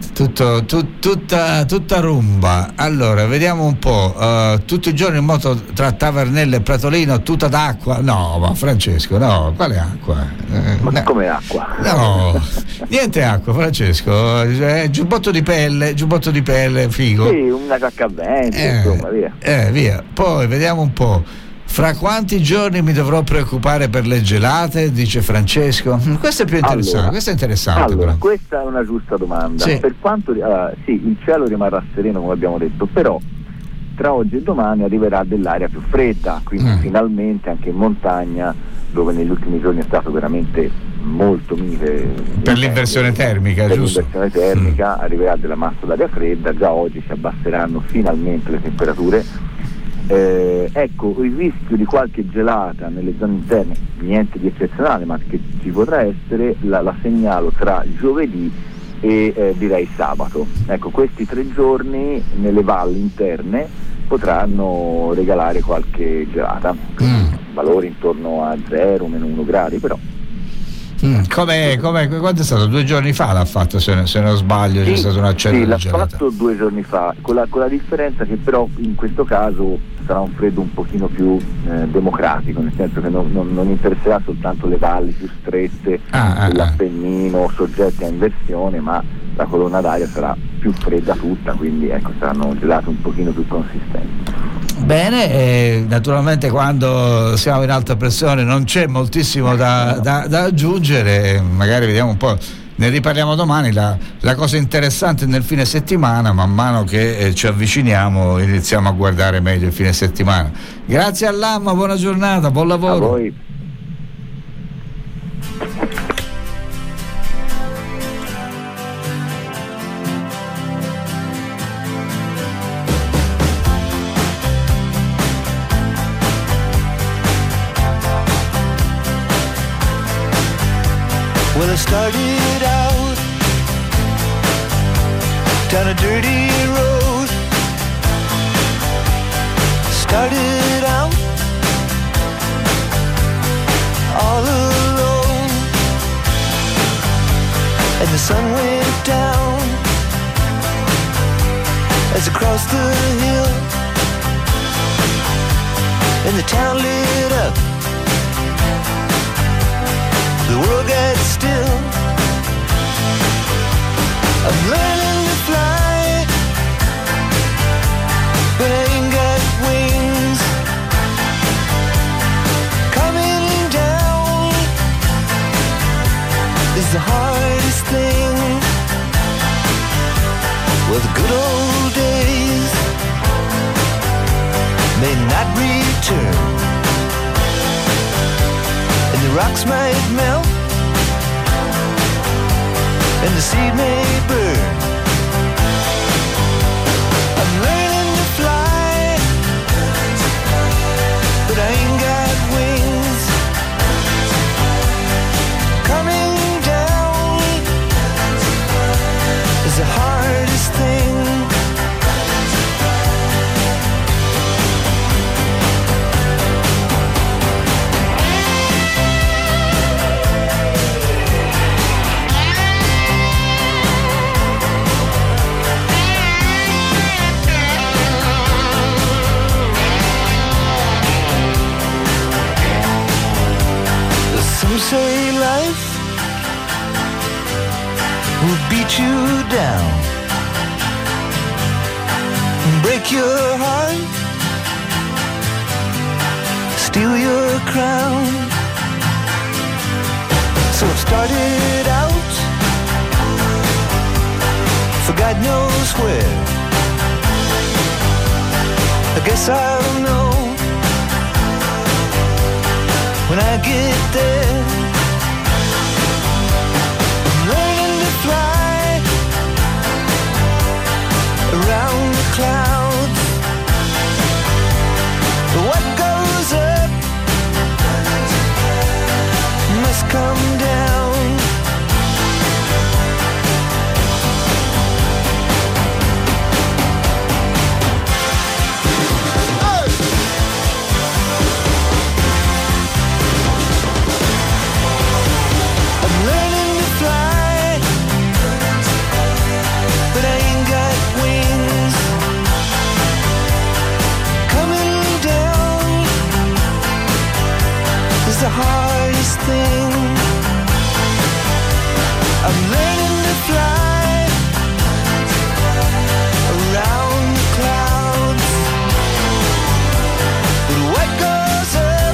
Tutta rumba. Allora vediamo un po', tutto il giorno in moto tra Tavernello e Pratolino, tutta d'acqua. No, ma Francesco, no, quale acqua? Ma come acqua? No, niente acqua, Francesco, giubbotto di pelle, figo. Sì, una giacca a vento, insomma, via. Via. Poi vediamo un po'. Fra quanti giorni mi dovrò preoccupare per le gelate? Dice Francesco. Questo è più interessante. Allora, questo è interessante. Allora, però. questa è una giusta domanda. Sì. Per quanto sì, il cielo rimarrà sereno come abbiamo detto, però tra oggi e domani arriverà dell'aria più fredda, quindi finalmente anche in montagna, dove negli ultimi giorni è stato veramente molto mite per l'inversione termica, giusto? L'inversione termica arriverà della massa d'aria fredda, già oggi si abbasseranno finalmente le temperature. Ecco, il rischio di qualche gelata nelle zone interne, niente di eccezionale, ma che ci potrà essere, la segnalo tra giovedì e direi sabato. Ecco, questi 3 giorni nelle valli interne potranno regalare qualche gelata, valori intorno a 0, -1 gradi, però. Quando è stato? 2 giorni fa l'ha fatto, se non sbaglio, c'è stato un accenno di gelata. Sì, l'ha fatto 2 giorni fa, con la differenza che però in questo caso sarà un freddo un pochino più democratico, nel senso che non interesserà soltanto le valli più strette dell'Appennino soggette a inversione, ma la colonna d'aria sarà più fredda tutta, quindi ecco, saranno gelate un pochino più consistenti. Bene, naturalmente quando siamo in alta pressione non c'è moltissimo da aggiungere, magari vediamo un po', ne riparliamo domani. La cosa interessante nel fine settimana, man mano che ci avviciniamo iniziamo a guardare meglio il fine settimana. Grazie all'Amma, buona giornata, buon lavoro. A voi. Well, I started out down a dirty road. Started out all alone, and the sun went down as I crossed the hill, and the town lit up. The world got still. I'm learning to fly, but I ain't got wings. Coming down is the hardest thing. Well, the good old days may not return, and the rocks might melt, and the seed may burn. I'm learning to fly, but I ain't got wings. Coming down is the hardest thing. Some say life will beat you down, break your heart, steal your crown. So it started out for God knows where. I guess I'll know when I get there. I'm learning to fly around the clouds. But what goes up must come down. The hardest thing. I'm learning to fly around the clouds, but what goes up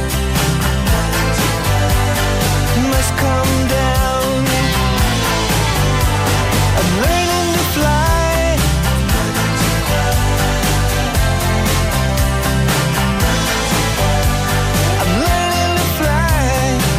must come down. I'm learning to fly. I'm learning to fly.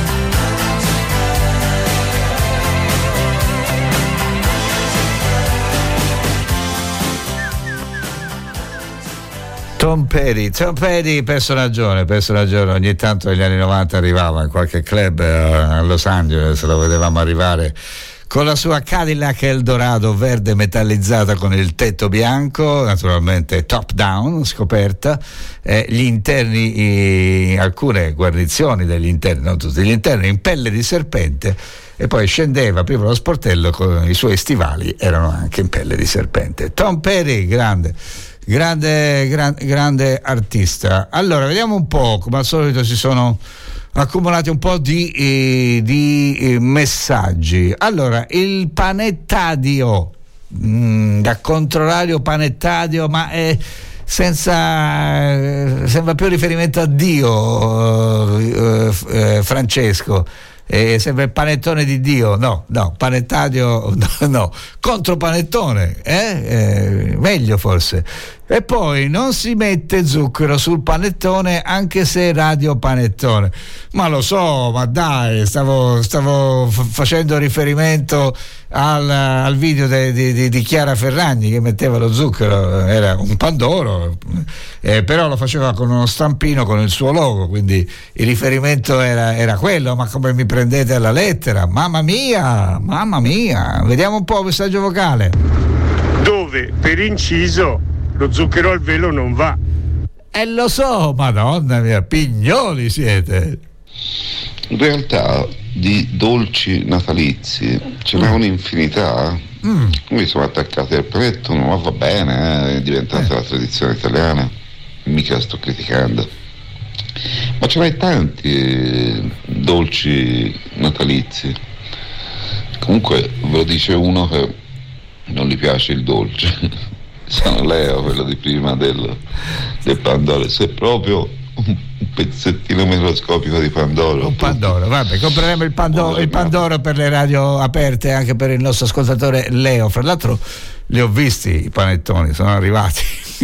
Tom Petty, personaggione, ogni tanto negli anni 90 arrivava in qualche club a Los Angeles, lo vedevamo arrivare con la sua Cadillac Eldorado verde metallizzata con il tetto bianco, naturalmente top down, scoperta, gli interni, alcune guarnizioni degli interni, non tutti gli interni, in pelle di serpente, e poi scendeva, apriva lo sportello, con i suoi stivali erano anche in pelle di serpente. Tom Petty, grande artista. Allora, vediamo un po', come al solito si sono accumulati un po' di messaggi. Allora, il Panettadio, da Controradio Panettadio, ma è senza, sembra più riferimento a Dio, Francesco. Sembra il panettone di Dio. No, Panettadio no, contro panettone, meglio forse. E poi non si mette zucchero sul panettone anche se radio panettone. Ma lo so, ma dai, stavo facendo riferimento al video di Chiara Ferragni che metteva lo zucchero, era un pandoro, però lo faceva con uno stampino con il suo logo, quindi il riferimento era quello. Ma come mi prendete alla lettera? Mamma mia, vediamo un po' il messaggio vocale. Dove? dove per inciso lo zucchero al velo non va. Lo so, madonna mia, pignoli siete. In realtà di dolci natalizi ce n'è un'infinità. Noi siamo attaccati al panettone, ma va bene, è diventata la tradizione italiana, mica la sto criticando. Ma ce n'hai tanti dolci natalizi. Comunque ve lo dice uno che non gli piace il dolce. Sono Leo, quello di prima del Pandoro. Se proprio un pezzettino microscopico di Pandoro. Un Pandoro, vabbè, compreremo il Pandoro per le radio aperte, anche per il nostro ascoltatore Leo. Fra l'altro li ho visti i panettoni, sono arrivati.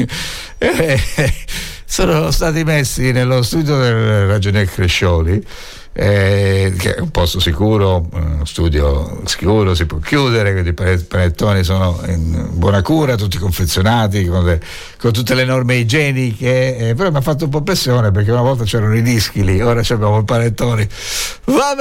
Sono stati messi nello studio del Ragionier Crescioli, che è un posto sicuro, uno studio sicuro, si può chiudere, quindi i panettoni sono in buona cura, tutti confezionati con tutte le norme igieniche, però mi ha fatto un po' pressione perché una volta c'erano i dischi lì, ora abbiamo i panettoni. Va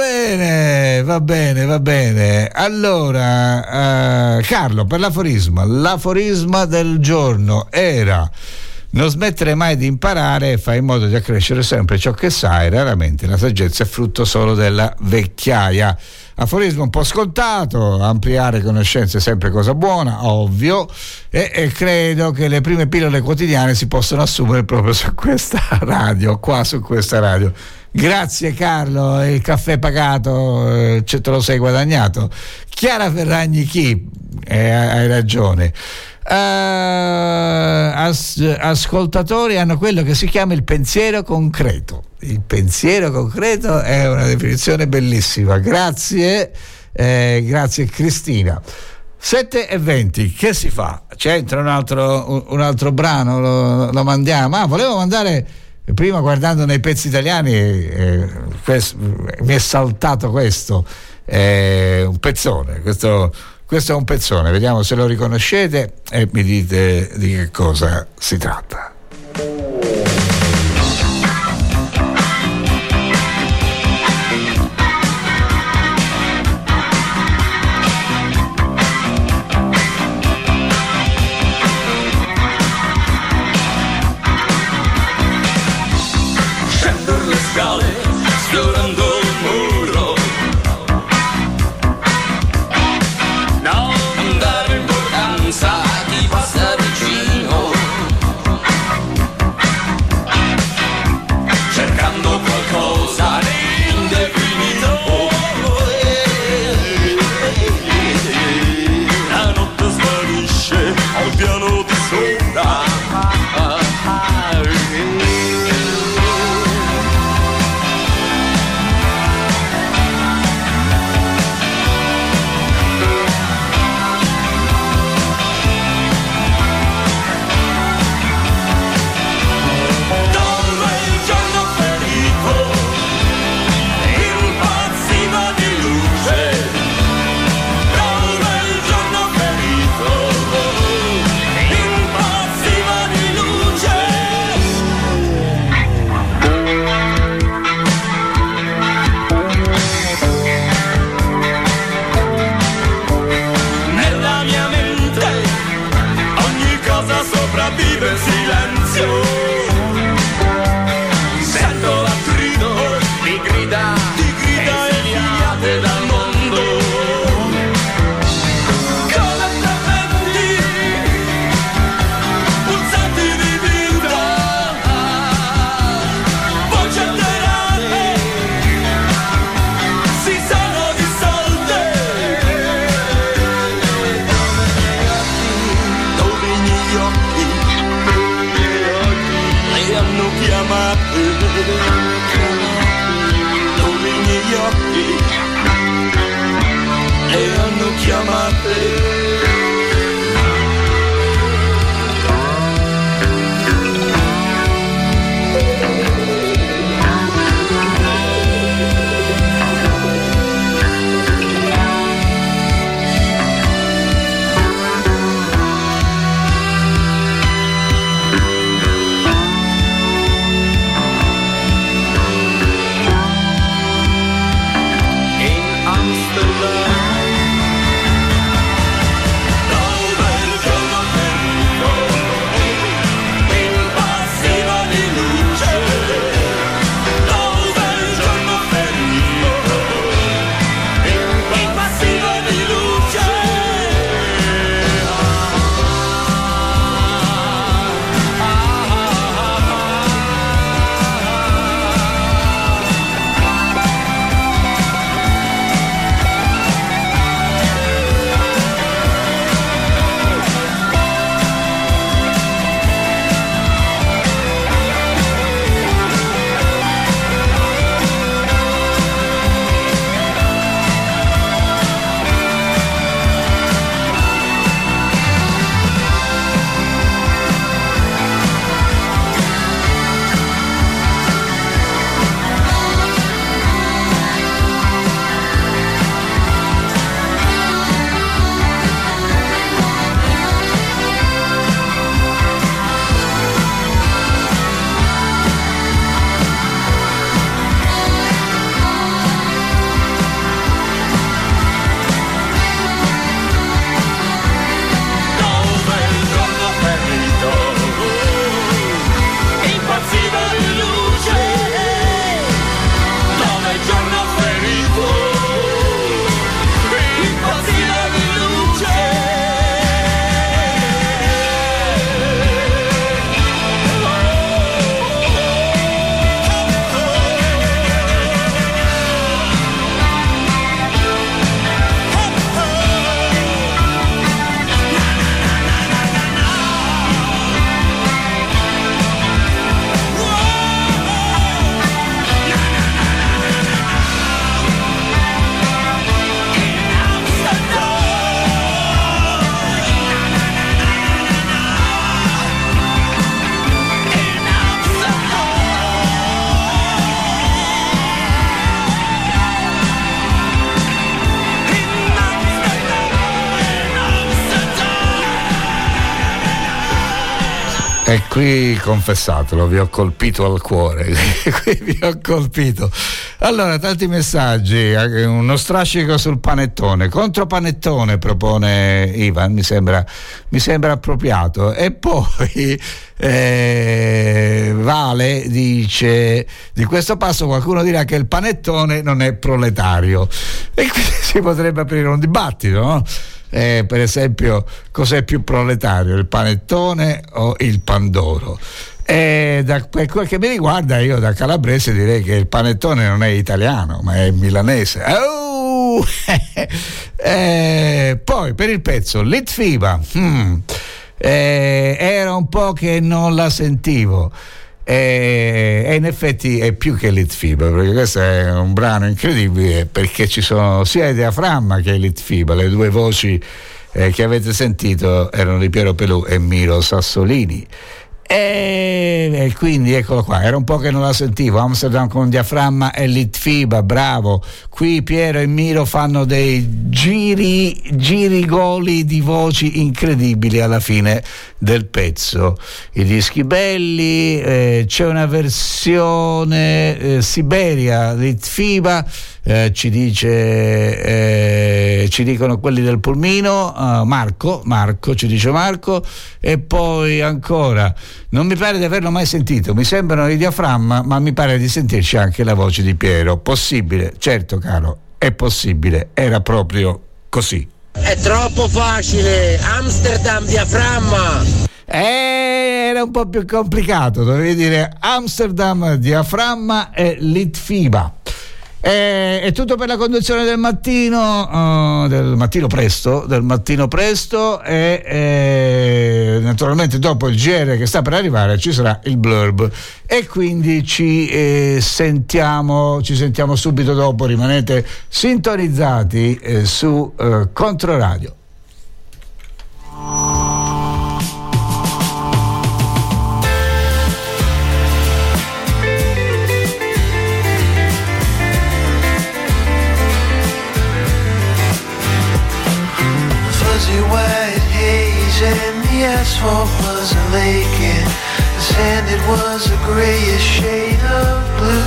bene. Allora, Carlo, per l'aforisma del giorno era: non smettere mai di imparare, fai in modo di accrescere sempre ciò che sai, raramente la saggezza è frutto solo della vecchiaia. Aforismo un po' scontato, ampliare conoscenze è sempre cosa buona, ovvio, e credo che le prime pillole quotidiane si possono assumere proprio su questa radio, qua su questa radio. Grazie Carlo, il caffè pagato, te lo sei guadagnato. Chiara Ferragni chi? Hai ragione. Ascoltatori hanno quello che si chiama il pensiero concreto. Il pensiero concreto è una definizione bellissima. Grazie Cristina. 7:20, che si fa? C'entra un altro brano, lo mandiamo. Volevo mandare prima, guardando nei pezzi italiani, mi è saltato questo, un pezzone, questo è un pezzone, vediamo se lo riconoscete e mi dite di che cosa si tratta. Scendo le scale, sfiorando il muro. Non dare importanza a chi passa vicino, cercando qualcosa di indefinito. La notte sparisce al piano di sopra. Nella mia mente ogni cosa sopravvive in silenzio. Sento l'attrito di grida esiliate dal mondo. Come trementi, pulsanti di vita, voci alterate si sono dissolte. Dove i miei occhi le hanno chiamate, dove i miei occhi le hanno chiamate. E qui confessatelo, vi ho colpito al cuore. Qui vi ho colpito. Allora, tanti messaggi, uno strascico sul panettone, contro panettone propone Ivan, mi sembra appropriato. E poi Vale dice: di questo passo qualcuno dirà che il panettone non è proletario, e quindi si potrebbe aprire un dibattito, no? Per esempio, cos'è più proletario, il panettone o il pandoro? Per quel che mi riguarda, io da calabrese direi che il panettone non è italiano, ma è milanese. Poi per il pezzo Litfiba, era un po' che non la sentivo. E in effetti è più che Litfiba, perché questo è un brano incredibile, perché ci sono sia il diaframma che Litfiba, le due voci che avete sentito erano di Piero Pelù e Miro Sassolini. E quindi eccolo qua, era un po' che non la sentivo. Amsterdam con diaframma e Litfiba, bravo. Qui Piero e Miro fanno dei girigoli di voci incredibili alla fine del pezzo. I dischi belli, c'è una versione Siberia, Litfiba, ci dicono quelli del pulmino, Marco ci dice Marco. E poi ancora, non mi pare di averlo mai sentito, mi sembrano i diaframma, ma mi pare di sentirci anche la voce di Piero. Possibile? Certo caro, è possibile, era proprio così. È troppo facile, Amsterdam diaframma. Era un po' più complicato, dovevi dire Amsterdam diaframma e Litfiba. È tutto per la conduzione del mattino presto, e naturalmente dopo il GR che sta per arrivare ci sarà il blurb, e quindi ci sentiamo subito dopo. Rimanete sintonizzati su Controradio. And the asphalt was a lake, and the sand, it was a grayish shade of blue.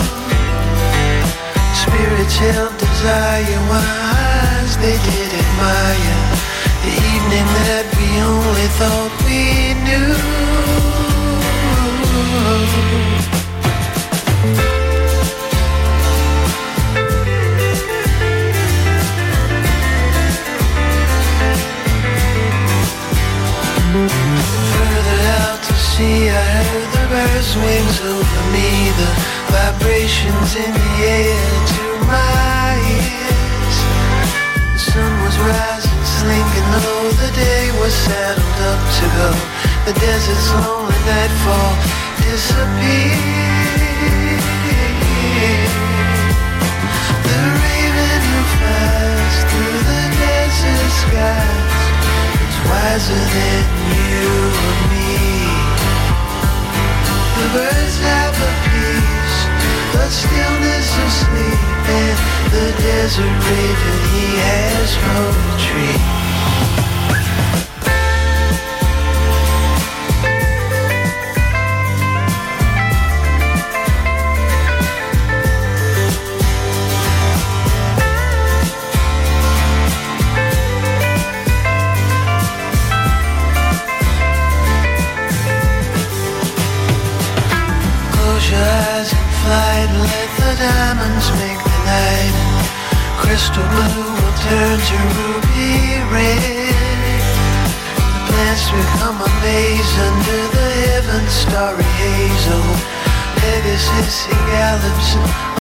Spirits held desire while eyes they did admire the evening that we only thought we knew. Further out to sea, I heard the birds' wings over me, the vibrations in the air to my ears. The sun was rising, slinking low, the day was saddled up to go. The desert's lonely nightfall disappeared. The raven who flies through the desert skies, wiser than you or me. The birds have a peace, the stillness of sleep, and the desert raven, he has poetry. Diamonds make the night, crystal blue will turn to ruby red. The plants become a maze under the heaven's starry haze. Oh, Pegasus, he gallops